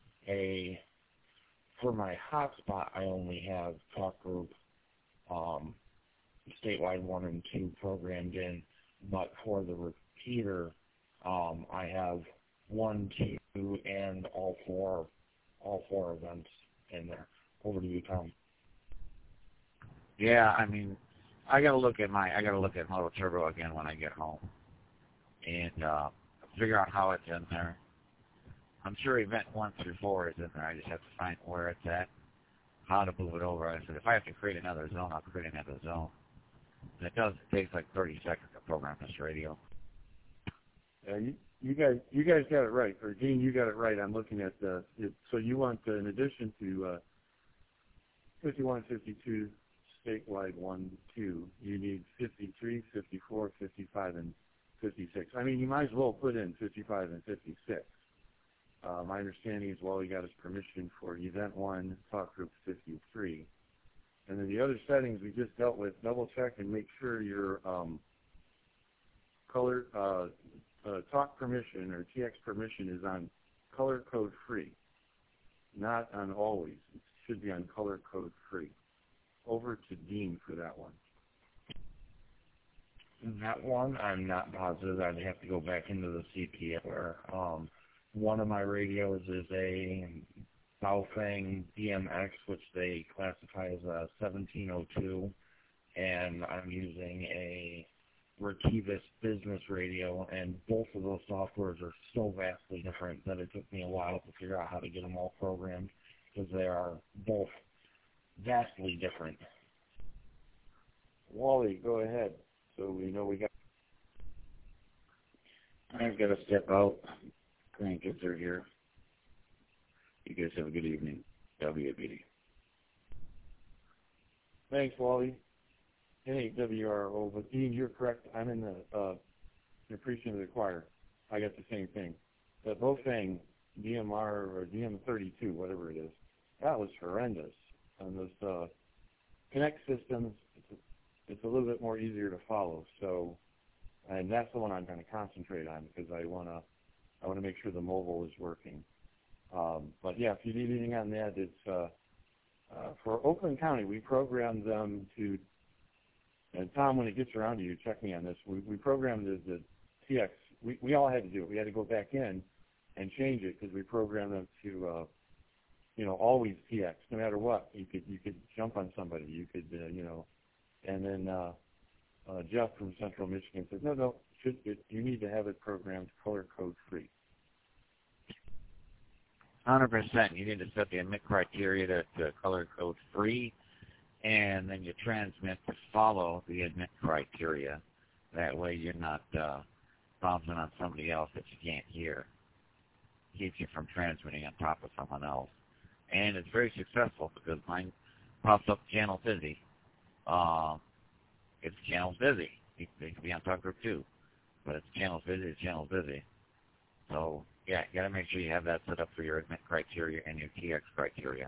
S6: for my hotspot, I only have talk group, statewide 1 and 2 programmed in, but for the repeater, I have 1, 2, and all four events in there. Over to you, Tom.
S4: Yeah, I mean, I gotta look at Moto Turbo again when I get home, and figure out how it's in there. I'm sure event 1 through 4 is in there. I just have to find where it's at, how to move it over. I said if I have to create another zone, I'll create another zone. And it takes like 30 seconds to program this radio.
S2: You guys got it right, or Dean, you got it right. I'm looking at so you want in addition to 51, 52 statewide 1, 2, you need 53, 54, 55, and 56. I mean, you might as well put in 55 and 56. My understanding is, well, he got his permission for event 1, talk group 53. And then the other settings we just dealt with, double check and make sure your color talk permission or TX permission is on color code free, not on always. It should be on color code free. Over to Dean for that one.
S6: That one, I'm not positive. I'd have to go back into the CPS where one of my radios is a Baofeng DMX, which they classify as a 1702, and I'm using a Retevis business radio, and both of those softwares are so vastly different that it took me a while to figure out how to get them all programmed, because they are both vastly different.
S2: Wally, go ahead. So we know we got.
S7: I've got to step out. Grandkids are here. You guys have a good evening. WABD.
S2: Thanks, Wally. NAWRO, but Dean, you're correct. I'm in the appreciation of the choir. I got the same thing. The Baofeng DMR or DM32, whatever it is. That was horrendous. On those Connect systems, it's a little bit more easier to follow. So, and that's the one I'm going to concentrate on because I want to make sure the mobile is working. But yeah, if you need anything on that, it's for Oakland County. We programmed them to. And Tom, when it gets around to you, check me on this. We programmed the TX. We all had to do it. We had to go back in and change it because we programmed them to, always TX, no matter what. You could jump on somebody. You could, And then Jeff from Central Michigan said, no, you need to have it programmed color code free.
S4: 100%. You need to set the emit criteria to color code free, and then you transmit to follow the emit criteria. That way you're not bouncing on somebody else that you can't hear. Keeps you from transmitting on top of someone else. And it's very successful because mine pops up channel busy. It's channel busy. It can be on Talk Group too, but it's channel busy. So, yeah, you got to make sure you have that set up for your admit criteria and your TX criteria.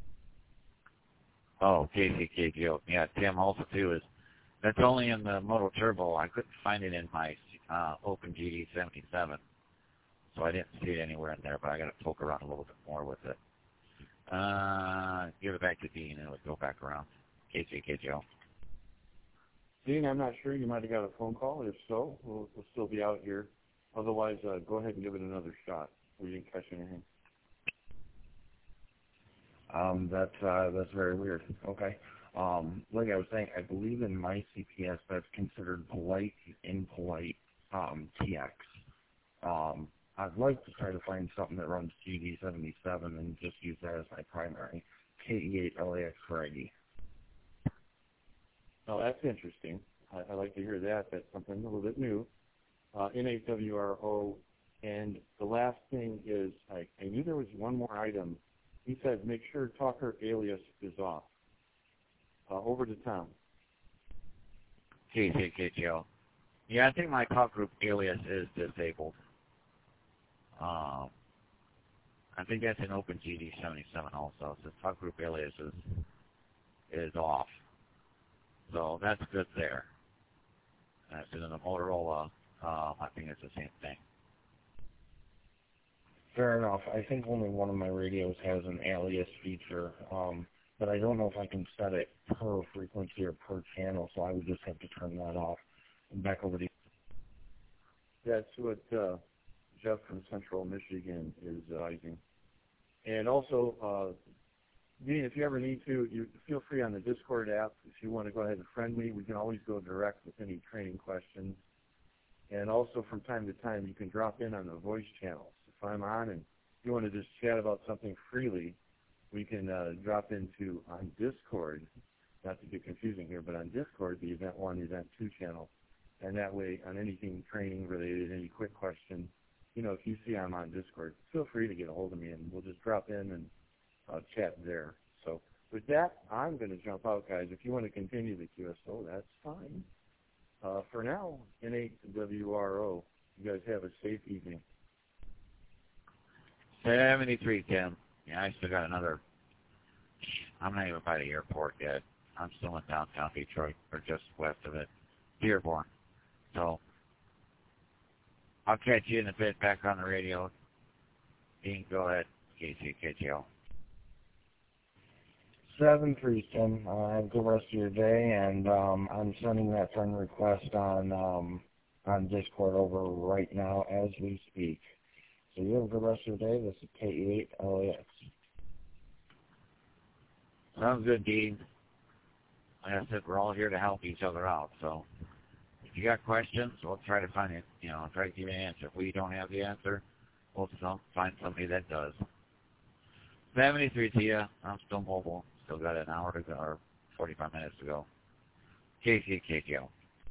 S4: Oh, KCKGO. Yeah, Tim also too that's only in the Moto Turbo. I couldn't find it in my OpenGD 77, so I didn't see it anywhere in there, but I got to poke around a little bit more with it. Give it back to Dean, and it would go back around. KCKGO.
S2: Dean, I'm not sure. You might have got a phone call. If so, we'll still be out here. Otherwise, go ahead and give it another shot. We didn't catch anything.
S6: That's very weird. Okay. Like I was saying, I believe in my CPS that's considered polite and impolite TX. I'd like to try to find something that runs GD77 and just use that as my primary. KE8LAX for ID.
S2: Oh, that's interesting. I like to hear that. That's something a little bit new. N8WRO. And the last thing is, I knew there was one more item. He said, make sure talker alias is off. Over to Tom.
S4: KCKGO. Yeah, I think my talk group alias is disabled. I think that's in OpenGD 77 also. So talk group alias is off. So that's good there. That's in the Motorola. I think it's the same thing.
S6: Fair enough. I think only one of my radios has an alias feature, but I don't know if I can set it per frequency or per channel, so I would just have to turn that off. And back over to you.
S2: That's what Jeff from Central Michigan is advising. And also, Dean, if you ever need to, you feel free on the Discord app. If you want to go ahead and friend me, we can always go direct with any training questions. And also, from time to time, you can drop in on the voice channels. If I'm on and you want to just chat about something freely, we can drop into on Discord, not to get confusing here, but on Discord, the Event 1, Event 2 channel. And that way, on anything training related, any quick question, if you see I'm on Discord, feel free to get a hold of me, and we'll just drop in and chat there. So with that, I'm going to jump out, guys. If you want to continue the QSO, that's fine. For now, N8WRO, you guys have a safe evening.
S4: 73, Tim. Yeah, I still got another. I'm not even by the airport yet. I'm still in downtown Detroit, or just west of it, Dearborn. So I'll catch you in a bit back on the radio. Dean, go ahead. KCKGO.
S6: 7-3, Tim. Have a good rest of your day, and I'm sending that friend request on Discord over right now as we speak. So you have a good rest of your day. This is KE8LAX.
S4: Sounds good, Dean. Like I said, we're all here to help each other out. So if you got questions, we'll try to find it. I'll try to give you an answer. If we don't have the answer, we'll find somebody that does. 73 to you. I'm still mobile. Still got an hour to go, or 45 minutes to go. KCKGO.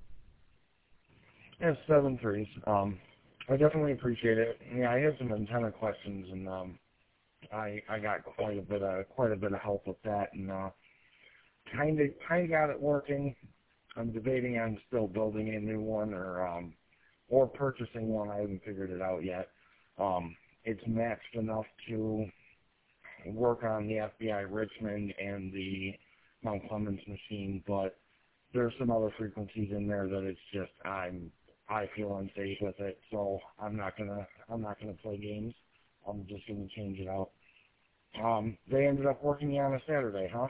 S6: Yes, 7-3s. I definitely appreciate it. Yeah, I had some antenna questions, and I got quite a bit of help with that, and kind of got it working. I'm debating on still building a new one or purchasing one. I haven't figured it out yet. it's matched enough to work on the FBI Richmond and the Mount Clemens machine, but there's some other frequencies in there that it's just I feel unsafe with it, so I'm not gonna play games. I'm just gonna change it out. They ended up working you on a Saturday, huh?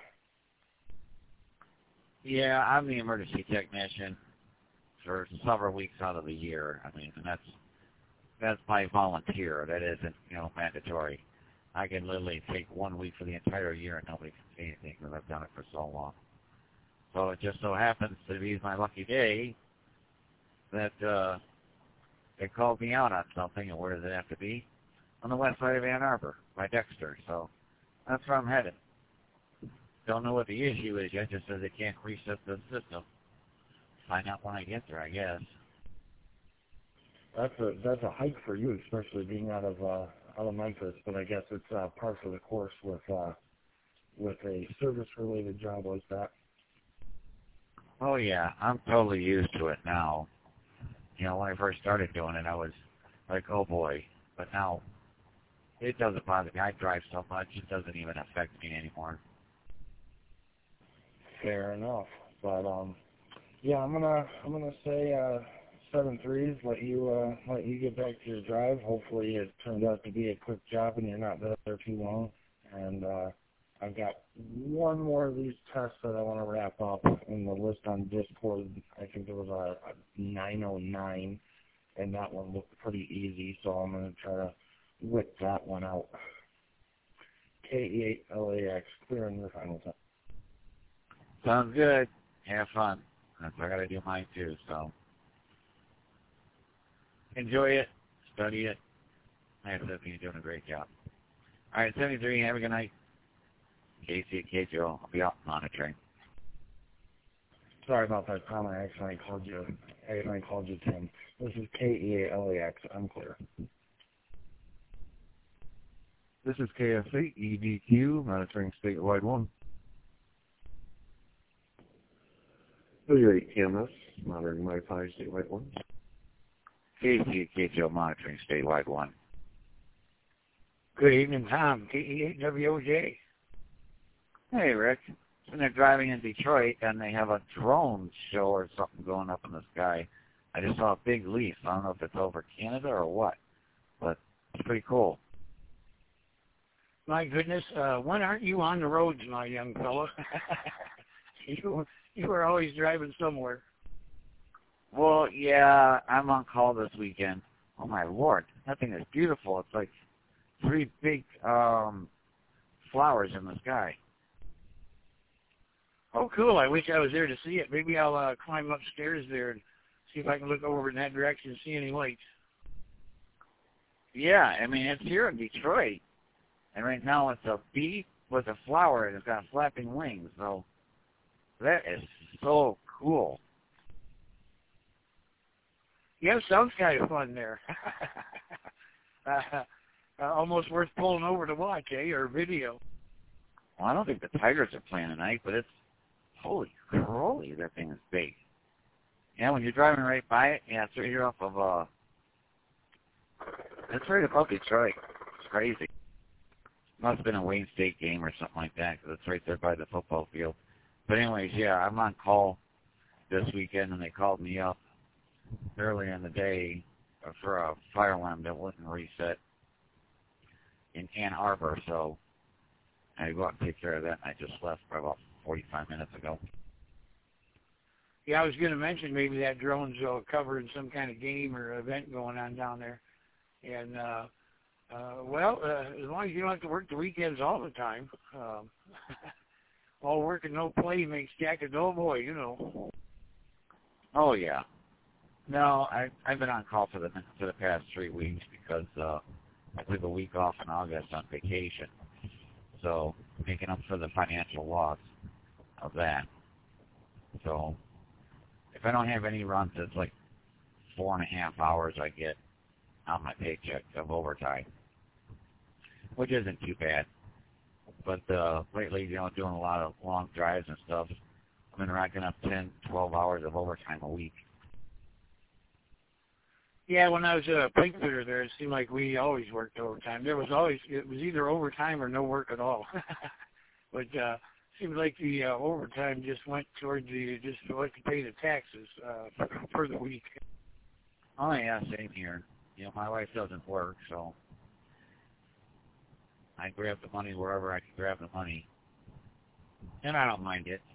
S4: Yeah, I'm the emergency technician for several weeks out of the year. I mean, and that's by volunteer. That isn't, mandatory. I can literally take 1 week for the entire year and nobody can say anything because I've done it for so long. So it just so happens to be my lucky day that they called me out on something. And where does it have to be? On the west side of Ann Arbor by Dexter. So that's where I'm headed. Don't know what the issue is yet. Just says they can't reset the system. Find out when I get there, I guess.
S6: That's a hike for you, especially being out of Memphis. But I guess it's par for the course with a service-related job like that.
S4: Oh yeah, I'm totally used to it now. When I first started doing it, I was like, oh boy. But now, it doesn't bother me. I drive so much, it doesn't even affect me anymore.
S6: Fair enough. But yeah, I'm gonna say 7-3s. Let you get back to your drive. Hopefully, it turns out to be a quick job and you're not there too long. And I've got one more of these tests that I want to wrap up in the list on Discord. I think there was a 909, and that one looked pretty easy, so I'm going to try to whip that one out. KE8LAX, clearing your final time.
S4: Sounds good. Have fun. I got to do mine too, so enjoy it, study it. I think you're doing a great job. All right, 73, have a good night. Casey at KJO, I'll be out monitoring.
S6: Sorry about that, Tom. I accidentally called you Tim. This is KE8LAX. I'm clear.
S1: This is KS8 EDQ, monitoring statewide 1.
S2: 38 KMS, monitoring Wi-Fi statewide 1.
S4: Casey at KJO, monitoring statewide 1.
S3: Good evening, Tom. KE8WOJ.
S4: Hey, Rick. When they're driving in Detroit and they have a drone show or something going up in the sky, I just saw a big leaf. I don't know if it's over Canada or what, but it's pretty cool.
S3: My goodness, when aren't you on the roads, my young fella? You are always driving somewhere.
S4: Well, yeah, I'm on call this weekend. Oh, my Lord. That thing is beautiful. It's like 3 big flowers in the sky.
S3: Oh, cool. I wish I was there to see it. Maybe I'll climb upstairs there and see if I can look over in that direction and see any lights.
S4: Yeah, I mean, it's here in Detroit. And right now it's a bee with a flower and it's got flapping wings. So that is so cool.
S3: Yeah, sounds kind of fun there. Almost worth pulling over to watch, or video.
S4: Well, I don't think the Tigers are playing tonight, but it's holy crolly, that thing is big. Yeah, when you're driving right by it, yeah, it's right here off of, it's right above Detroit. It's crazy. Must have been a Wayne State game or something like that, because it's right there by the football field. But anyways, yeah, I'm on call this weekend, and they called me up early in the day for a fire alarm that wouldn't reset in Ann Arbor, so I go out and take care of that, and I just left for about 45 minutes ago.
S3: Yeah, I was going to mention maybe that drone's covering some kind of game or event going on down there. And, as long as you don't have to work the weekends all the time, all work and no play makes Jack a dull boy, you know.
S4: Oh, yeah. No, I've been on call for the past 3 weeks because I took a week off in August on vacation. So, making up for the financial loss of that. So, if I don't have any runs, it's like 4.5 hours I get on my paycheck of overtime, which isn't too bad. But lately, doing a lot of long drives and stuff, I've been racking up 10, 12 hours of overtime a week.
S3: Yeah, when I was a pipe fitter there, it seemed like we always worked overtime. It was either overtime or no work at all. But seemed like the overtime just went toward just what to pay the taxes for the week.
S4: Oh yeah, same here. My wife doesn't work, so I grab the money wherever I can grab the money, and I don't mind it.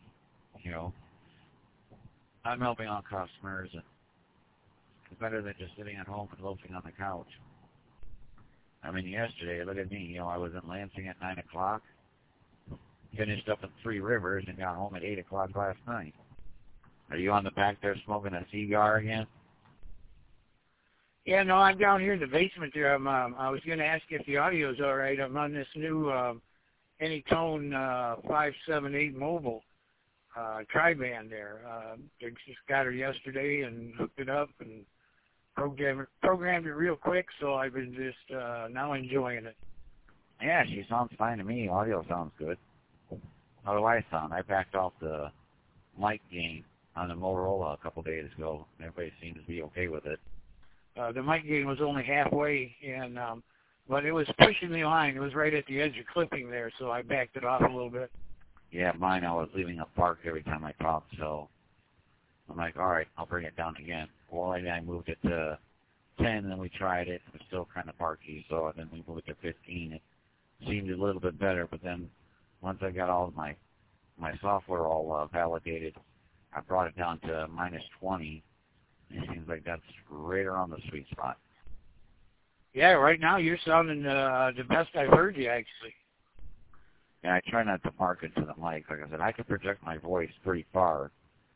S4: I'm helping out customers, and it's better than just sitting at home and loafing on the couch. I mean, yesterday, look at me. I was in Lansing at 9 o'clock, finished up in Three Rivers, and got home at 8 o'clock last night. Are you on the back there smoking a cigar again?
S3: Yeah, no, I'm down here in the basement there. I was going to ask you if the audio's all right. I'm on this new Anytone 578 mobile tri-band there. I just got her yesterday and hooked it up and programmed it real quick, so I've been just now enjoying it.
S4: Yeah, she sounds fine to me. Audio sounds good. How do I sound? I backed off the mic gain on the Motorola a couple days ago. Everybody seems to be okay with it.
S3: The mic gain was only halfway, and but it was pushing the line. It was right at the edge of clipping there, so I backed it off a little bit.
S4: Yeah, mine, I was leaving a bark every time I talked, so I'm like, all right, I'll bring it down again. Well, I moved it to 10, and then we tried it. It was still kind of barky, so then we moved it to 15. It seemed a little bit better, but then once I got all of my software all validated, I brought it down to minus 20. It seems like that's right around the sweet spot.
S3: Yeah, right now you're sounding the best I've heard you, actually.
S4: Yeah, I try not to market to the mic. Like I said, I can project my voice pretty far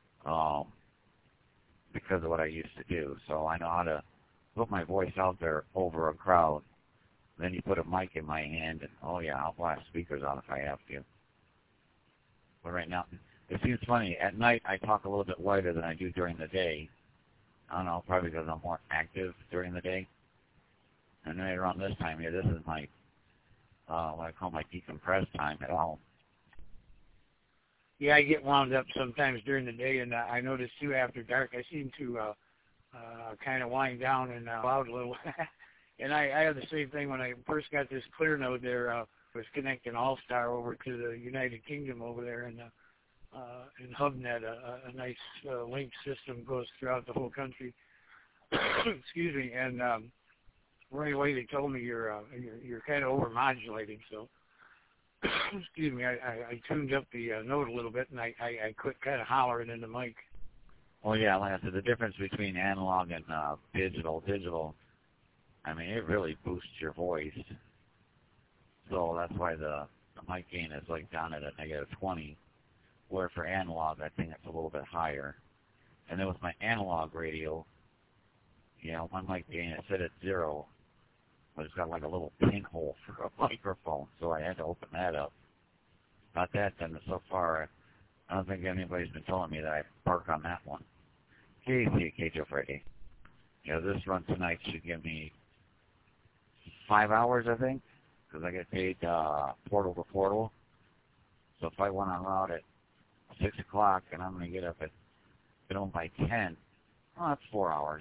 S4: because of what I used to do. So I know how to put my voice out there over a crowd. Then you put a mic in my hand, and oh yeah, I'll blast speakers on if I have to. But right now, it seems funny. At night, I talk a little bit lighter than I do during the day. I don't know, probably because I'm more active during the day. And right around this time here, this is my what I call my decompressed time at home.
S3: Yeah, I get wound up sometimes during the day, and I notice too after dark I seem to kind of wind down and out a little. And I have the same thing when I first got this clear node there. Was connecting All-Star over to the United Kingdom over there, and HubNet, a nice link system goes throughout the whole country. Excuse me, and right away they told me you're kind of overmodulating, so excuse me, I tuned up the note a little bit, and I quit kind of hollering in the mic.
S4: Well, yeah, like I said, the difference between analog and digital, I mean, it really boosts your voice. So that's why the mic gain is like down at a negative 20, where for analog, I think it's a little bit higher. And then with my analog radio, my mic gain is set at 0, but it's got like a little pinhole for a microphone, so I had to open that up. About that, then so far, I don't think anybody's been telling me that I bark on that one. KJO Friday. This run tonight should give me 5 hours, I think, because I get paid portal to portal. So if I went on route at 6 o'clock and I'm going to get up at home by 10, well, that's 4 hours.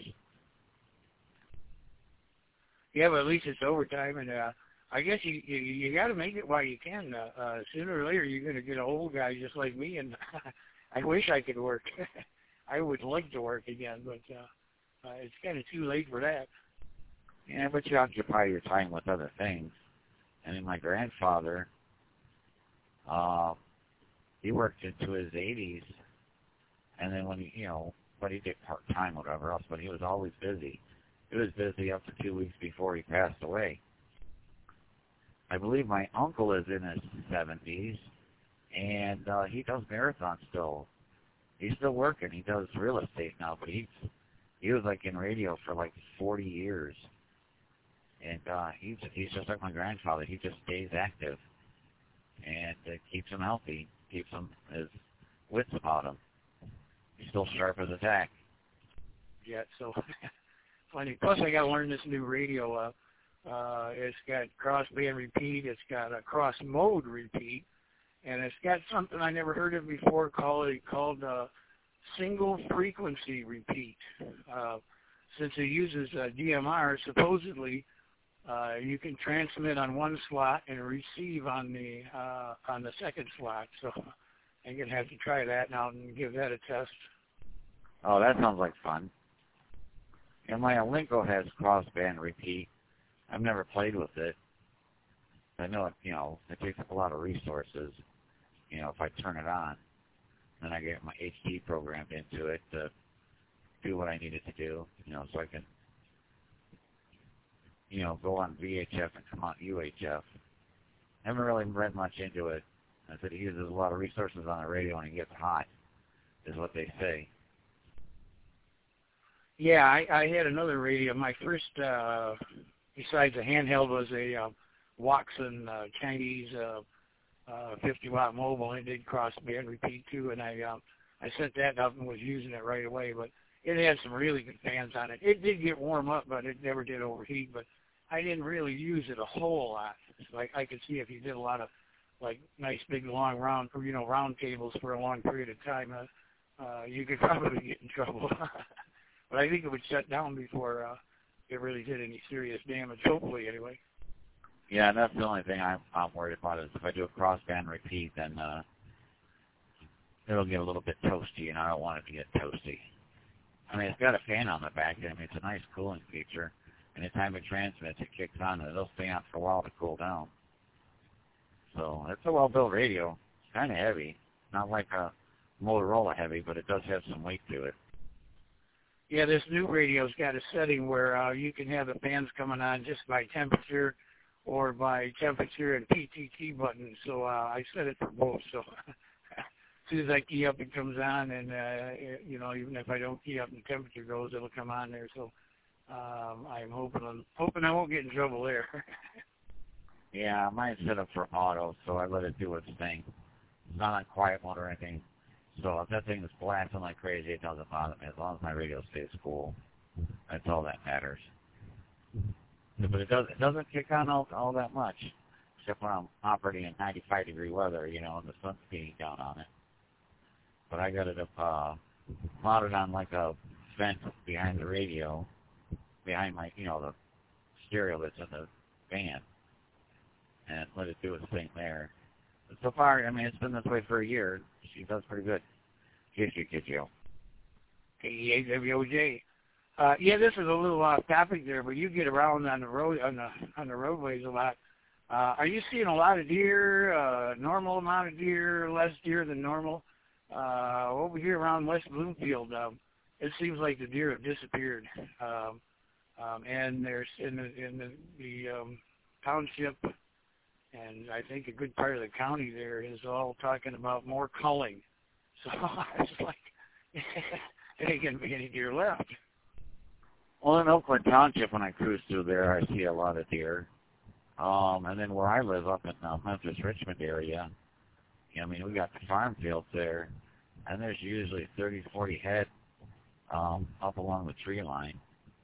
S3: Yeah, but at least it's overtime, and I guess you got to make it while you can. Sooner or later, you're going to get an old guy just like me, and I wish I could work. I would like to work again, but it's kind of too late for that.
S4: Yeah, but you occupy your time with other things. And then my grandfather, he worked into his 80s, and then when he did part-time, whatever else, but he was always busy. He was busy up to 2 weeks before he passed away. I believe my uncle is in his 70s, and he does marathons still. He's still working. He does real estate now, but he was like in radio for like 40 years. And he's just like my grandfather. He just stays active, and it keeps him healthy, keeps his wits about him. He's still sharp as a tack.
S3: Yeah, so funny. Plus, I got to learn this new radio. It's got cross-band repeat. It's got a cross-mode repeat, and it's got something I never heard of before called single frequency repeat. since it uses DMR, supposedly you can transmit on one slot and receive on the second slot. So I'm gonna have to try that out and give that a test.
S4: Oh, that sounds like fun. And my Alinco has crossband repeat. I've never played with it. I know it, it takes up a lot of resources. If I turn it on, then I get my HD programmed into it to do what I need it to do. So I can, go on VHF and come on UHF. I haven't really read much into it. I said it uses a lot of resources on the radio and it gets hot, is what they say.
S3: Yeah, I had another radio. My first, besides a handheld, was a Watson Chinese 50-watt mobile. It did cross-band repeat, too, and I set that up and was using it right away. But it had some really good fans on it. It did get warm up, but it never did overheat. But I didn't really use it a whole lot. Like I could see if you did a lot of nice big long round tables for a long period of time, you could probably get in trouble. But I think it would shut down before it really did any serious damage, hopefully, anyway.
S4: Yeah, that's the only thing I'm worried about is if I do a crossband repeat, then it'll get a little bit toasty, and I don't want it to get toasty. I mean, it's got a fan on the back. I mean, it's a nice cooling feature. Anytime it transmits, it kicks on, and it'll stay on for a while to cool down. So it's a well-built radio. It's kind of heavy. Not like a Motorola heavy, but it does have some weight to it.
S3: Yeah, this new radio's got a setting where you can have the fans coming on just by temperature or by temperature and PTT buttons. So I set it for both. So as soon as I key up, it comes on, and even if I don't key up and the temperature goes, it'll come on there. So I'm hoping I won't get in trouble there.
S4: Yeah, mine's set up for auto, so I let it do its thing. It's not on quiet mode or anything. So if that thing is blasting like crazy, it doesn't bother me. As long as my radio stays cool, that's all that matters. But it doesn't kick on all that much, except when I'm operating in 95-degree weather, and the sun's beating down on it. But I got it up mounted on like a vent behind the radio, behind my, the stereo that's in the van, and let it do its thing there. But so far, I mean, it's been this way for a year. She does pretty good. Kidjo.
S3: KEAWOJ. Yeah, this is a little off topic there, but you get around on the road on the roadways a lot. Are you seeing a lot of deer? Normal amount of deer, less deer than normal? Over here around West Bloomfield, it seems like the deer have disappeared. And there's in the township, and I think a good part of the county there is all talking about more culling. So it's like, there ain't going to be any deer left.
S4: Well, in Oakland Township, when I cruise through there, I see a lot of deer. And then where I live, up in Memphis, Richmond area, I mean, we got the farm fields there, and there's usually 30, 40 head up along the tree line.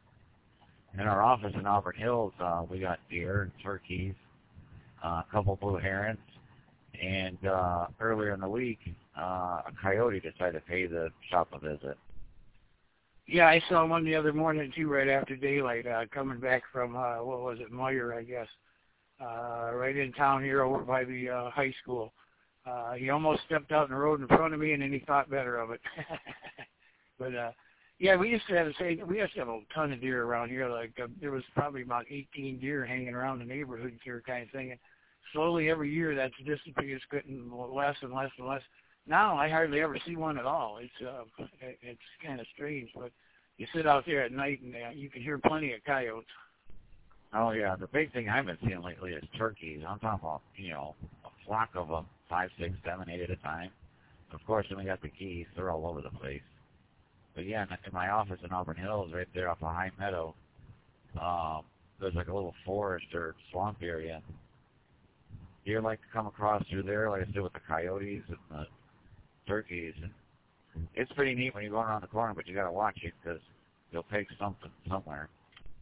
S4: In our office in Auburn Hills, we got deer, turkeys, a couple blue herons, and earlier in the week, a coyote decided to pay the shop a visit.
S3: Yeah, I saw one the other morning, too, right after daylight, coming back from, Meyer, I guess, right in town here over by the high school. He almost stepped out in the road in front of me, and then he thought better of it. But, yeah, we used to have a ton of deer around here. There was probably about 18 deer hanging around the neighborhood here kind of thing. And slowly every year that's disappeared. It's getting less and less and less. Now I hardly ever see one at all. It's kind of strange, but you sit out there at night and you can hear plenty of coyotes.
S4: Oh, yeah. The big thing I've been seeing lately is turkeys. I'm talking about, a flock of them, 5, 6, 7, 8 at a time. Of course, then we got the geese. They're all over the place. But, yeah, in my office in Auburn Hills, right there off of High Meadow, there's like a little forest or swamp area. Deer like to come across through there, like I said, with the coyotes and the turkeys. It's pretty neat when you're going around the corner, but you got to watch it because you'll take something somewhere.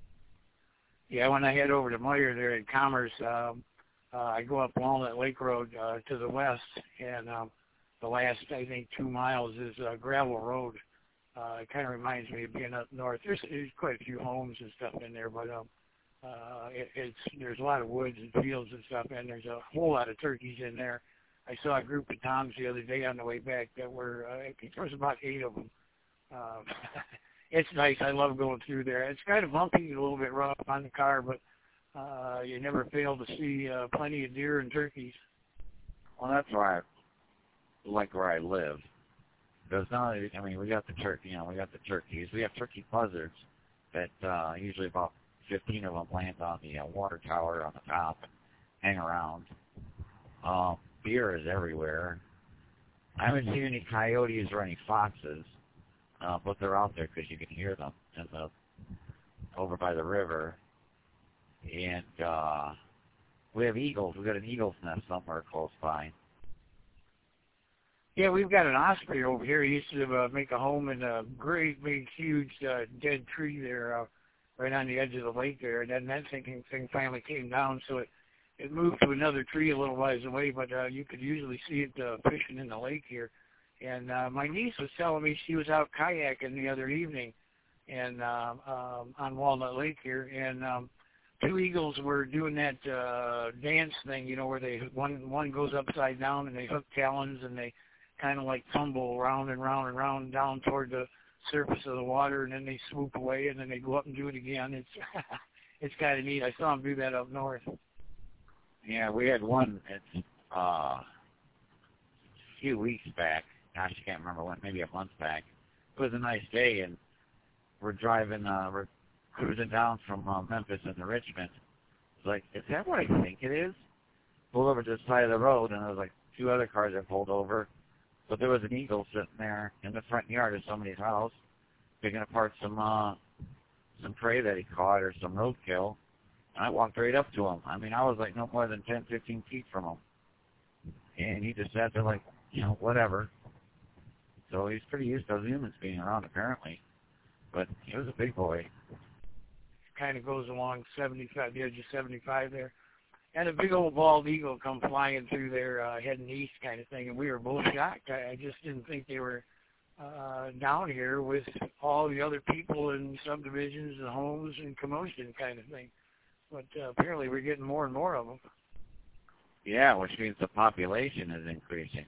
S3: Yeah, when I head over to Meyer there in Commerce, I go up Walnut Lake Road to the west, and the last, I think, 2 miles is gravel road. It kind of reminds me of being up north. There's quite a few homes and stuff in there, but there's a lot of woods and fields and stuff, and there's a whole lot of turkeys in there. I saw a group of toms the other day on the way back that were, I think there was about 8 of them. It's nice. I love going through there. It's kind of bumpy, a little bit rough on the car, but you never fail to see plenty of deer and turkeys.
S4: Well, that's why I like where I live. There's not, I mean, we got the turkeys. We have turkey buzzards that usually about 15 of them land on the water tower on the top and hang around. Deer is everywhere. I haven't seen any coyotes or any foxes, but they're out there because you can hear them over by the river. And we have eagles. We've got an eagle's nest somewhere close by.
S3: Yeah, we've got an osprey over here. He used to make a home in a great, big, huge dead tree there right on the edge of the lake there. And then that thing finally came down, so it moved to another tree a little ways away, but you could usually see it fishing in the lake here. And my niece was telling me she was out kayaking the other evening and on Walnut Lake here, and 2 eagles were doing that dance thing, you know, where one goes upside down and they hook talons and they kind of like tumble round and round and round down toward the surface of the water, and then they swoop away and then they go up and do it again. It's kind of neat. I saw them do that up north.
S4: Yeah, we had one a few weeks back. Gosh, I can't remember when, maybe a month back. It was a nice day, and we're cruising down from Memphis into Richmond. It's like, is that what I think it is? Pulled over to the side of the road, and there was like 2 other cars that pulled over. But there was an eagle sitting there in the front yard of somebody's house, picking apart some prey that he caught or some roadkill. And I walked right up to him. I mean, I was like no more than 10, 15 feet from him. And he just sat there like, you know, whatever. So he's pretty used to humans being around, apparently. But he was a big boy.
S3: Kind of goes along 75, the edge of 75 there. And a big old bald eagle come flying through there, heading east kind of thing. And we were both shocked. I just didn't think they were down here with all the other people and subdivisions and homes and commotion kind of thing. But apparently we're getting more and more of them.
S4: Yeah, which means the population is increasing.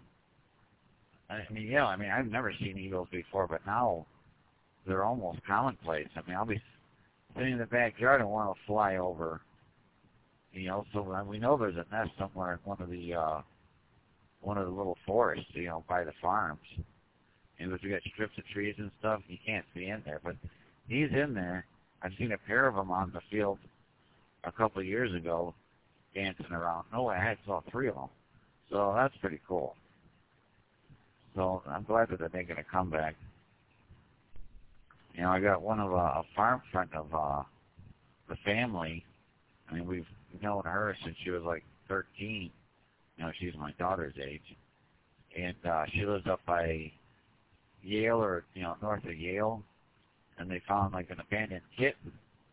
S4: I mean, I've never seen eagles before, but now they're almost commonplace. I mean, I'll be sitting in the backyard and want to fly over. You know, so we know there's a nest somewhere in one of the little forests, you know, by the farms. And if you got strips of trees and stuff, you can't see in there. But he's in there. I've seen a pair of them on the field a couple of years ago dancing around. No, I saw 3 of them. So that's pretty cool. So I'm glad that they're making a comeback. You know, I got one of a farm friend of the family. I mean, we've known her since she was like 13. You know, she's my daughter's age. And she lives up by Yale or, you know, north of Yale. And they found like an abandoned kitten.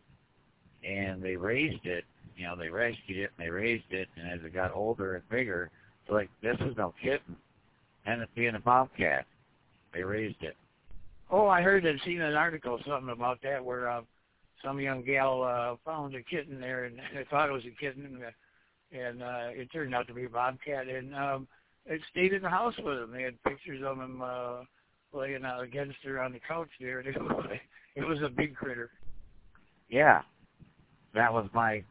S4: And they raised it. You know, they rescued it and they raised it. And as it got older and bigger, they're like, this is no kitten. And it being a bobcat. They raised it.
S3: Oh, I heard and seen an article, something about that, where some young gal found a kitten there, and they thought it was a kitten, and it turned out to be a bobcat, and it stayed in the house with him. They had pictures of him laying against her on the couch there. And it was a big critter.
S4: Yeah, that was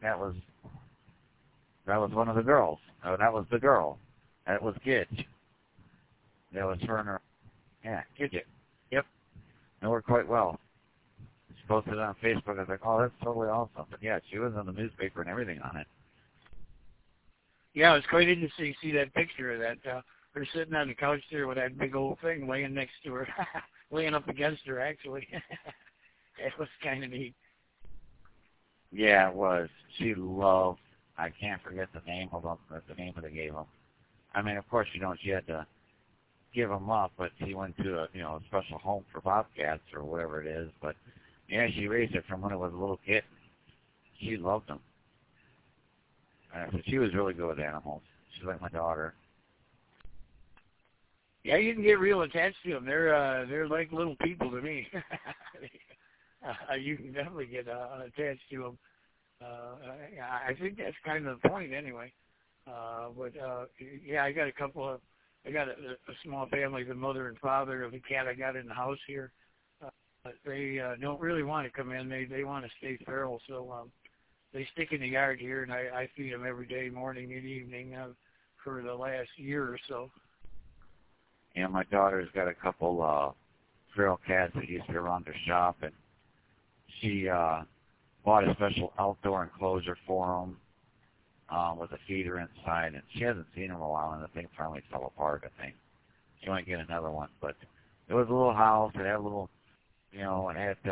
S4: one of the girls. Oh, that was the girl. That was Gidget. That was her and her. Yeah, Gidget. Yep. And worked quite well. She posted it on Facebook. I was like, oh, that's totally awesome. But yeah, she was on the newspaper and everything on it.
S3: Yeah, it was quite interesting to see that picture of that. Her sitting on the couch there with that big old thing laying next to her, laying up against her, actually. It was kind of neat.
S4: Yeah, it was. She loved, I can't forget the name of them, the name that they gave them. I mean, of course, you know, she had to give them up, but she went to a special home for bobcats or whatever it is. But yeah, she raised it from when it was a little kid. She loved them. So she was really good with animals. She's like my daughter.
S3: Yeah, you can get real attached to them. They're like little people to me. You can definitely get attached to them. I think that's kind of the point anyway. Yeah, I got a small family, the mother and father of the cat I got in the house here. They don't really want to come in. They want to stay feral, so they stick in the yard here, and I feed them every day, morning and evening, for the last year or so.
S4: You know, my daughter's got a couple feral cats that used to run their shop, and she bought a special outdoor enclosure for them with a feeder inside, and she hasn't seen them in a while, and the thing finally fell apart, I think. She might get another one, but it was a little house. It had a little, you know, it had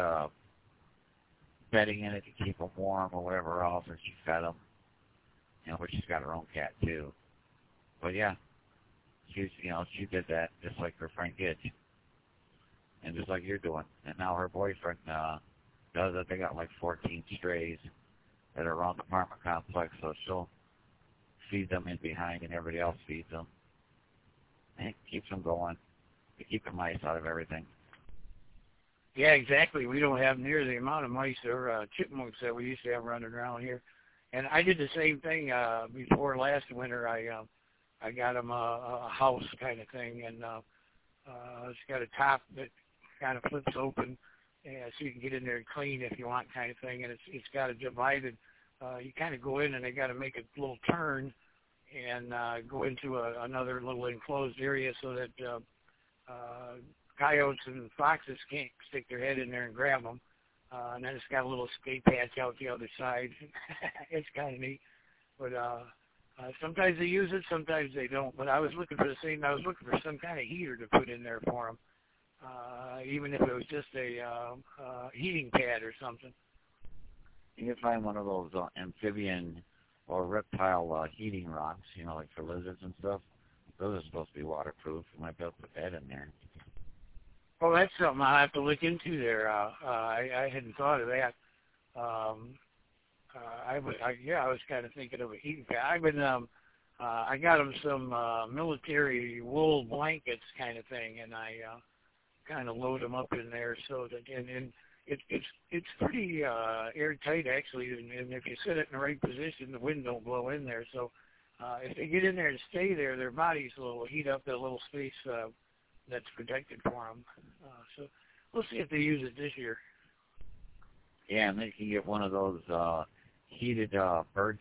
S4: bedding in it to keep them warm or whatever else, and she fed them. You know, but she's got her own cat, too. But, yeah, she did that just like her friend Gitch, and just like you're doing. And now her boyfriend does it. They got like 14 strays that are around the apartment complex, so she'll feed them in behind, and everybody else feeds them. And it keeps them going. They keep the mice out of everything.
S3: Yeah, exactly. We don't have near the amount of mice or chipmunks that we used to have running around here. And I did the same thing before last winter. I got them a house kind of thing, and it's got a top that kind of flips open, so you can get in there and clean if you want, kind of thing. And it's got a divided. You kind of go in, and they got to make a little turn and go into another little enclosed area so that coyotes and foxes can't stick their head in there and grab them. And then it's got a little escape hatch out the other side. It's kind of neat. But sometimes they use it, sometimes they don't. But I was looking for some kind of heater to put in there for them, even if it was just a heating pad or something.
S4: You can find one of those amphibian or reptile heating rocks, you know, like for lizards and stuff. Those are supposed to be waterproof. You might be able to put that in there.
S3: Oh, that's something I'll have to look into there. I hadn't thought of that. I was kind of thinking of a heating pad. I got them some military wool blankets kind of thing, and I kind of load them up in there so that and it's pretty airtight actually, and if you set it in the right position, the wind don't blow in there. So if they get in there and stay there, their bodies will heat up that little space that's protected for them. So we'll see if they use it this year.
S4: Yeah, and then you can get one of those heated bird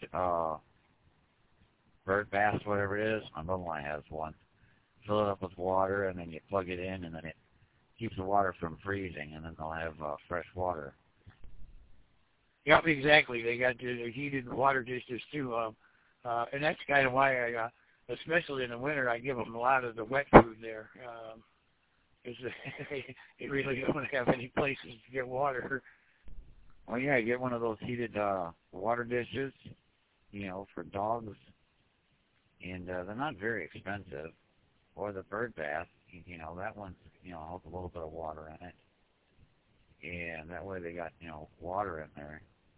S4: baths, whatever it is. My mother-in-law has one. Fill it up with water, and then you plug it in, and then it keeps the water from freezing, and then they'll have fresh water.
S3: Yep, exactly. They got the heated water dishes too, and that's kind of why I, especially in the winter, I give them a lot of the wet food there, because they really don't have any places to get water.
S4: Well, yeah, you get one of those heated water dishes, you know, for dogs, and they're not very expensive. Or the bird bath, you know, that one's, you know, has a little bit of water in it, and that way they got, you know, water in there.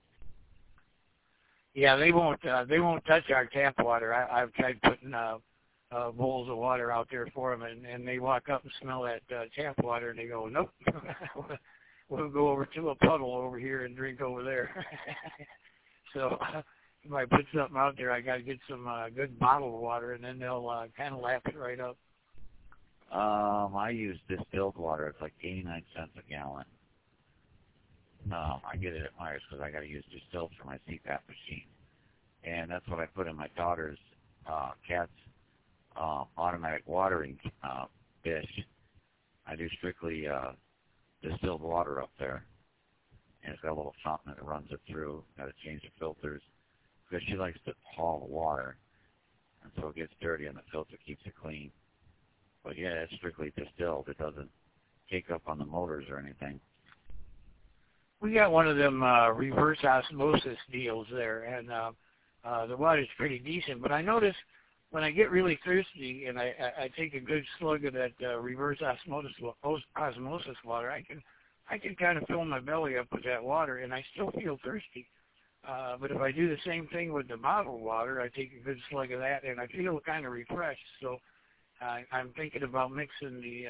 S3: Yeah, they won't touch our tap water. I've tried putting bowls of water out there for them, and they walk up and smell that tap water, and they go, nope, we'll go over to a puddle over here and drink over there. So if I put something out there, I got to get some good bottled water, and then they'll kind of lap it right up.
S4: I use distilled water. It's like 89 cents a gallon. I get it at Myers because I got to use distilled for my CPAP machine, and that's what I put in my daughter's cat's automatic watering dish. I do strictly distilled water up there, and it's got a little fountain that runs it through. Got to change the filters because she likes to haul the water, and so it gets dirty, and the filter keeps it clean. But yeah, it's strictly distilled. It doesn't take up on the motors or anything.
S3: We got one of them reverse osmosis deals there, and the water's pretty decent. But I notice when I get really thirsty and I take a good slug of that reverse osmosis water, I can kind of fill my belly up with that water, and I still feel thirsty. But if I do the same thing with the bottled water, I take a good slug of that, and I feel kind of refreshed. So I'm thinking about mixing the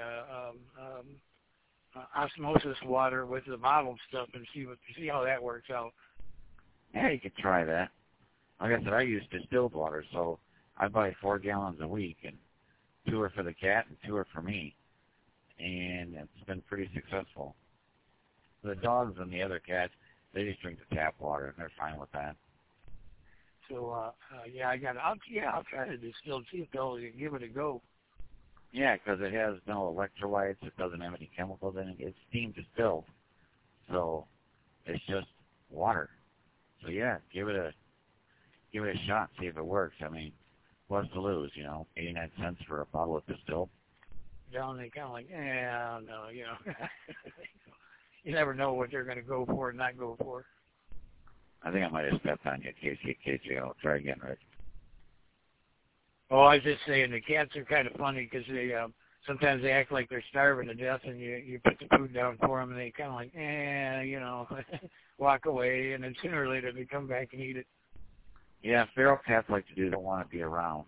S3: osmosis water with the bottled stuff and see how that works out.
S4: Yeah, you could try that. Like I said, I use distilled water, so I buy 4 gallons a week, and 2 are for the cat and 2 are for me. And it's been pretty successful. The dogs and the other cats, they just drink the tap water, and they're fine with that.
S3: So, I'll try to distill, see if they'll give it a go.
S4: Yeah, because it has no electrolytes. It doesn't have any chemicals in it. It's steam distilled. So it's just water. So, yeah, give it a shot, see if it works. I mean, what's to lose, 89 cents for a bottle of distilled?
S3: Down, they kind of like, no, You never know what they're going to go for and not go for.
S4: I think I might have stepped on you, KJ. I'll try again, Rick.
S3: Oh, I was just saying the cats are kind of funny because they sometimes they act like they're starving to death, and you put the food down for them, and they kind of like, walk away, and then sooner or later they come back and eat it.
S4: Yeah, feral cats like to do. They don't want to be around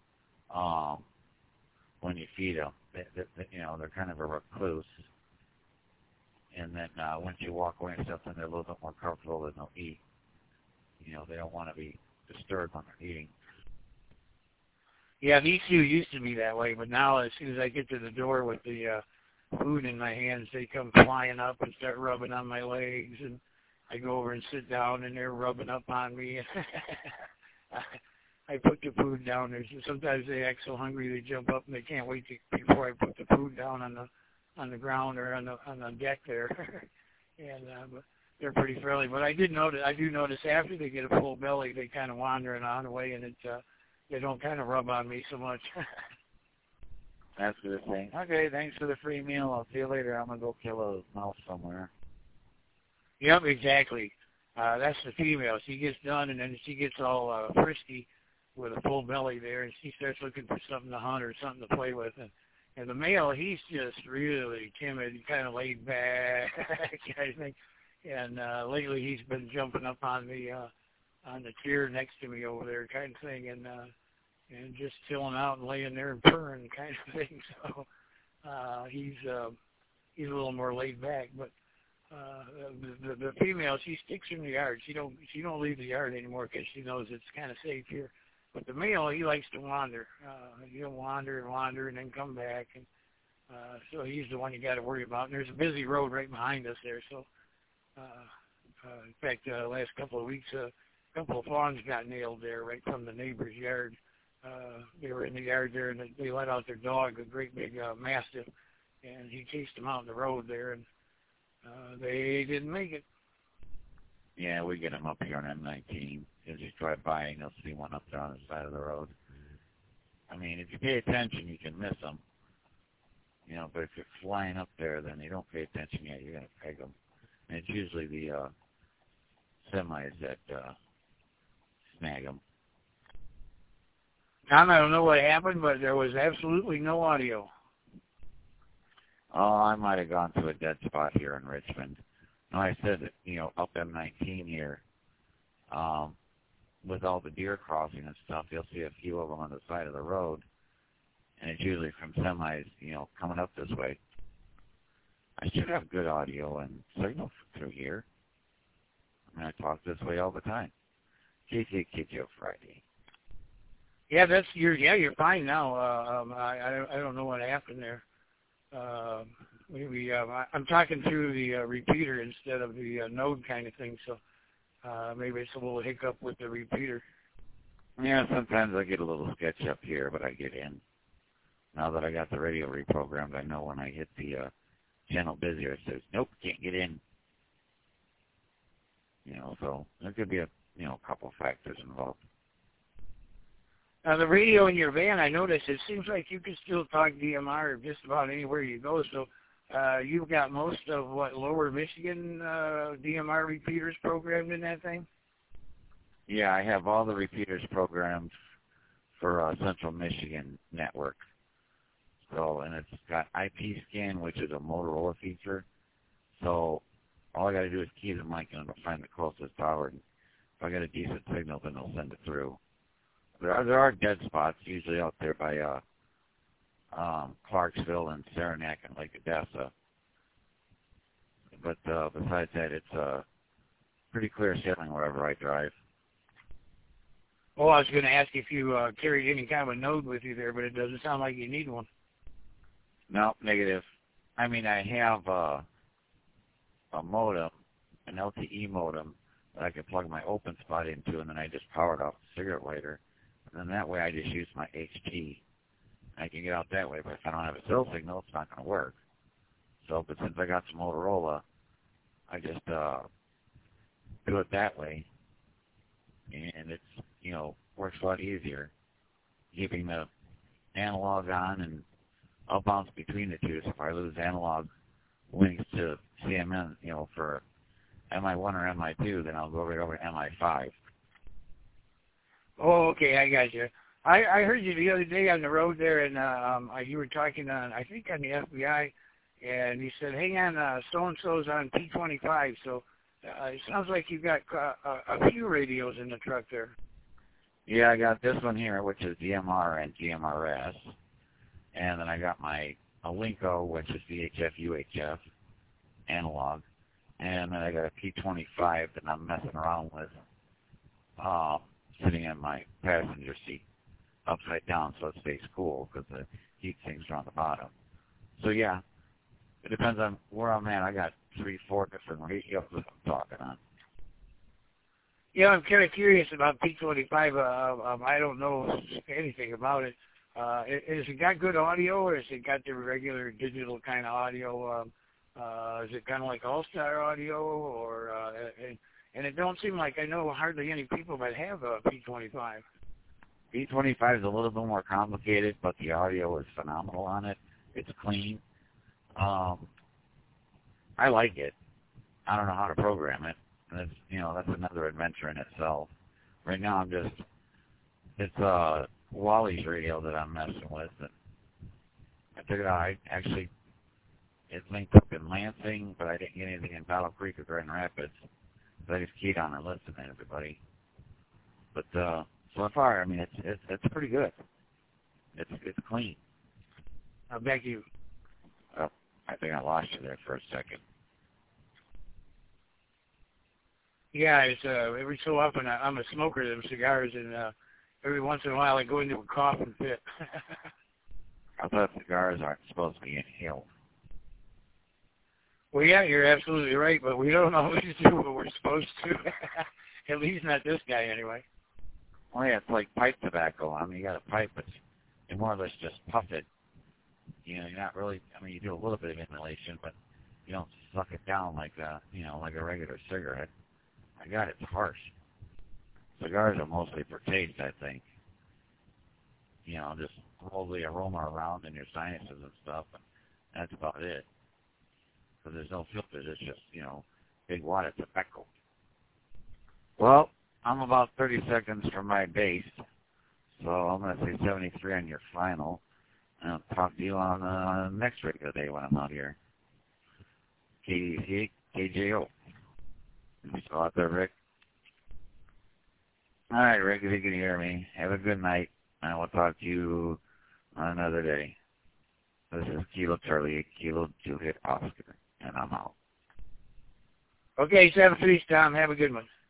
S4: when you feed them. They're kind of a recluse. And then once you walk away and stuff, then they're a little bit more comfortable and they'll eat. They don't want to be disturbed when they're eating.
S3: Yeah, these two used to be that way, but now as soon as I get to the door with the food in my hands, they come flying up and start rubbing on my legs, and I go over and sit down, and they're rubbing up on me. I put the food down. Sometimes they act so hungry they jump up and they can't wait before I put the food down on the ground or on the deck there. And they're pretty friendly. But I do notice after they get a full belly, they kind of wander on away, and they don't kind of rub on me so much.
S4: That's a good thing. Okay, thanks for the free meal. I'll see you later. I'm going to go kill a mouse somewhere.
S3: Yep, exactly. That's the female. She gets done, and then she gets all frisky with a full belly there, and she starts looking for something to hunt or something to play with. And the male, he's just really timid, kind of laid back, I think. And lately he's been jumping up on the chair next to me over there, kind of thing, and just chilling out and laying there and purring, kind of thing. So he's a little more laid back, but the female, she sticks in the yard. She don't leave the yard anymore because she knows it's kind of safe here. But the male, he likes to wander. He'll wander and then come back, and so he's the one you got to worry about. And there's a busy road right behind us there. So, in fact, last couple of weeks, a couple of fawns got nailed there right from the neighbor's yard. They were in the yard there, and they let out their dog, a great big mastiff, and he chased them out in the road there, and they didn't make it.
S4: Yeah, we get them up here on M19. You'll just drive by and you'll see one up there on the side of the road. I mean, if you pay attention, you can miss them. But if you're flying up there, then you don't pay attention yet. You're going to peg them. And it's usually the semis that snag them.
S3: Tom, I don't know what happened, but there was absolutely no audio.
S4: Oh, I might have gone to a dead spot here in Richmond. No, I said, up M19 here, with all the deer crossing and stuff, you'll see a few of them on the side of the road, and it's usually from semis, coming up this way. I should have good audio and signal through here. I talk this way all the time. KJO Friday.
S3: Yeah, you're fine now. I don't know what happened there. Maybe I'm talking through the repeater instead of the node kind of thing, so maybe it's a little hiccup with the repeater.
S4: Yeah, sometimes I get a little sketch up here, but I get in. Now that I got the radio reprogrammed, I know when I hit the channel busy, it says, nope, can't get in. So there could be a couple factors involved.
S3: The radio in your van, I noticed, it seems like you can still talk DMR just about anywhere you go. So you've got most of Lower Michigan DMR repeaters programmed in that thing?
S4: Yeah, I have all the repeaters programmed for Central Michigan network. So, and it's got IP scan, which is a Motorola feature. So all I got to do is key the mic and it'll find the closest tower. And if I got a decent signal, then it'll send it through. There are dead spots usually out there by Clarksville and Saranac and Lake Odessa. But besides that, it's pretty clear sailing wherever I drive.
S3: Oh, I was going to ask if you carried any kind of a node with you there, but it doesn't sound like you need one.
S4: No, negative. I mean, I have a modem, an LTE modem, that I can plug my open spot into, and then I just power it off the cigarette lighter. And then that way I just use my HP. I can get out that way, but if I don't have a cell signal, it's not going to work. So, but since I got some Motorola, I just do it that way. And it's, works a lot easier. Keeping the analog on, and I'll bounce between the two. So if I lose analog links to CMN, for MI1 or MI2, then I'll go right over to MI5.
S3: Oh, okay, I got you. I heard you the other day on the road there, and you were talking on, I think, on the FBI, and you said, "Hang on, so-and-so's on P25." So it sounds like you've got a few radios in the truck there.
S4: Yeah, I got this one here, which is DMR and GMRS, and then I got my Alinco, which is VHF, UHF, analog, and then I got a P25 that I'm messing around with, sitting in my passenger seat, upside down so it stays cool because the heat sinks around the bottom. So yeah, it depends on where I'm at. I got 3-4 different radios that I'm talking on.
S3: Yeah, I'm kind of curious about P25. I don't know anything about it. Has it got good audio, or has it got the regular digital kind of audio? Is it kind of like All-Star audio, or and it don't seem like I know hardly any people that have a P25.
S4: P25 is a little bit more complicated, but the audio is phenomenal on it. It's clean. I like it. I don't know how to program it. That's that's another adventure in itself. Right now it's Wally's radio that I'm messing with, and I took it out. It's linked up in Lansing, but I didn't get anything in Battle Creek or Grand Rapids. So I just keyed on and listened to everybody. But so far, I mean, it's pretty good. It's clean.
S3: I'll beg you.
S4: Oh, I think I lost you there for a second.
S3: Yeah, it's every so often I'm a smoker of them cigars, and every once in a while I go into a coughing fit.
S4: I thought cigars aren't supposed to be inhaled.
S3: Well, yeah, you're absolutely right, but we don't always do what we're supposed to. At least not this guy, anyway.
S4: Well, yeah, it's like pipe tobacco. I mean, you got a pipe, but you more or less just puff it. You're not really. I mean, you do a little bit of inhalation, but you don't suck it down like like a regular cigarette. I got it. It's harsh. Cigars are mostly for taste, I think. Just roll the aroma around in your sinuses and stuff, and that's about it. Because there's no filters. It's just, big wad of tobacco. Well, I'm about 30 seconds from my base, so I'm going to say 73 on your final, and I'll talk to you on the next regular day when I'm out here. KDC, KJO. You still out there, Rick? All right, Rick, if you can hear me, have a good night, and we'll talk to you on another day. This is Kilo Charlie, Kilo Juliet Oscar, and I'm out.
S3: Okay, 7-3, Tom. Have a good one.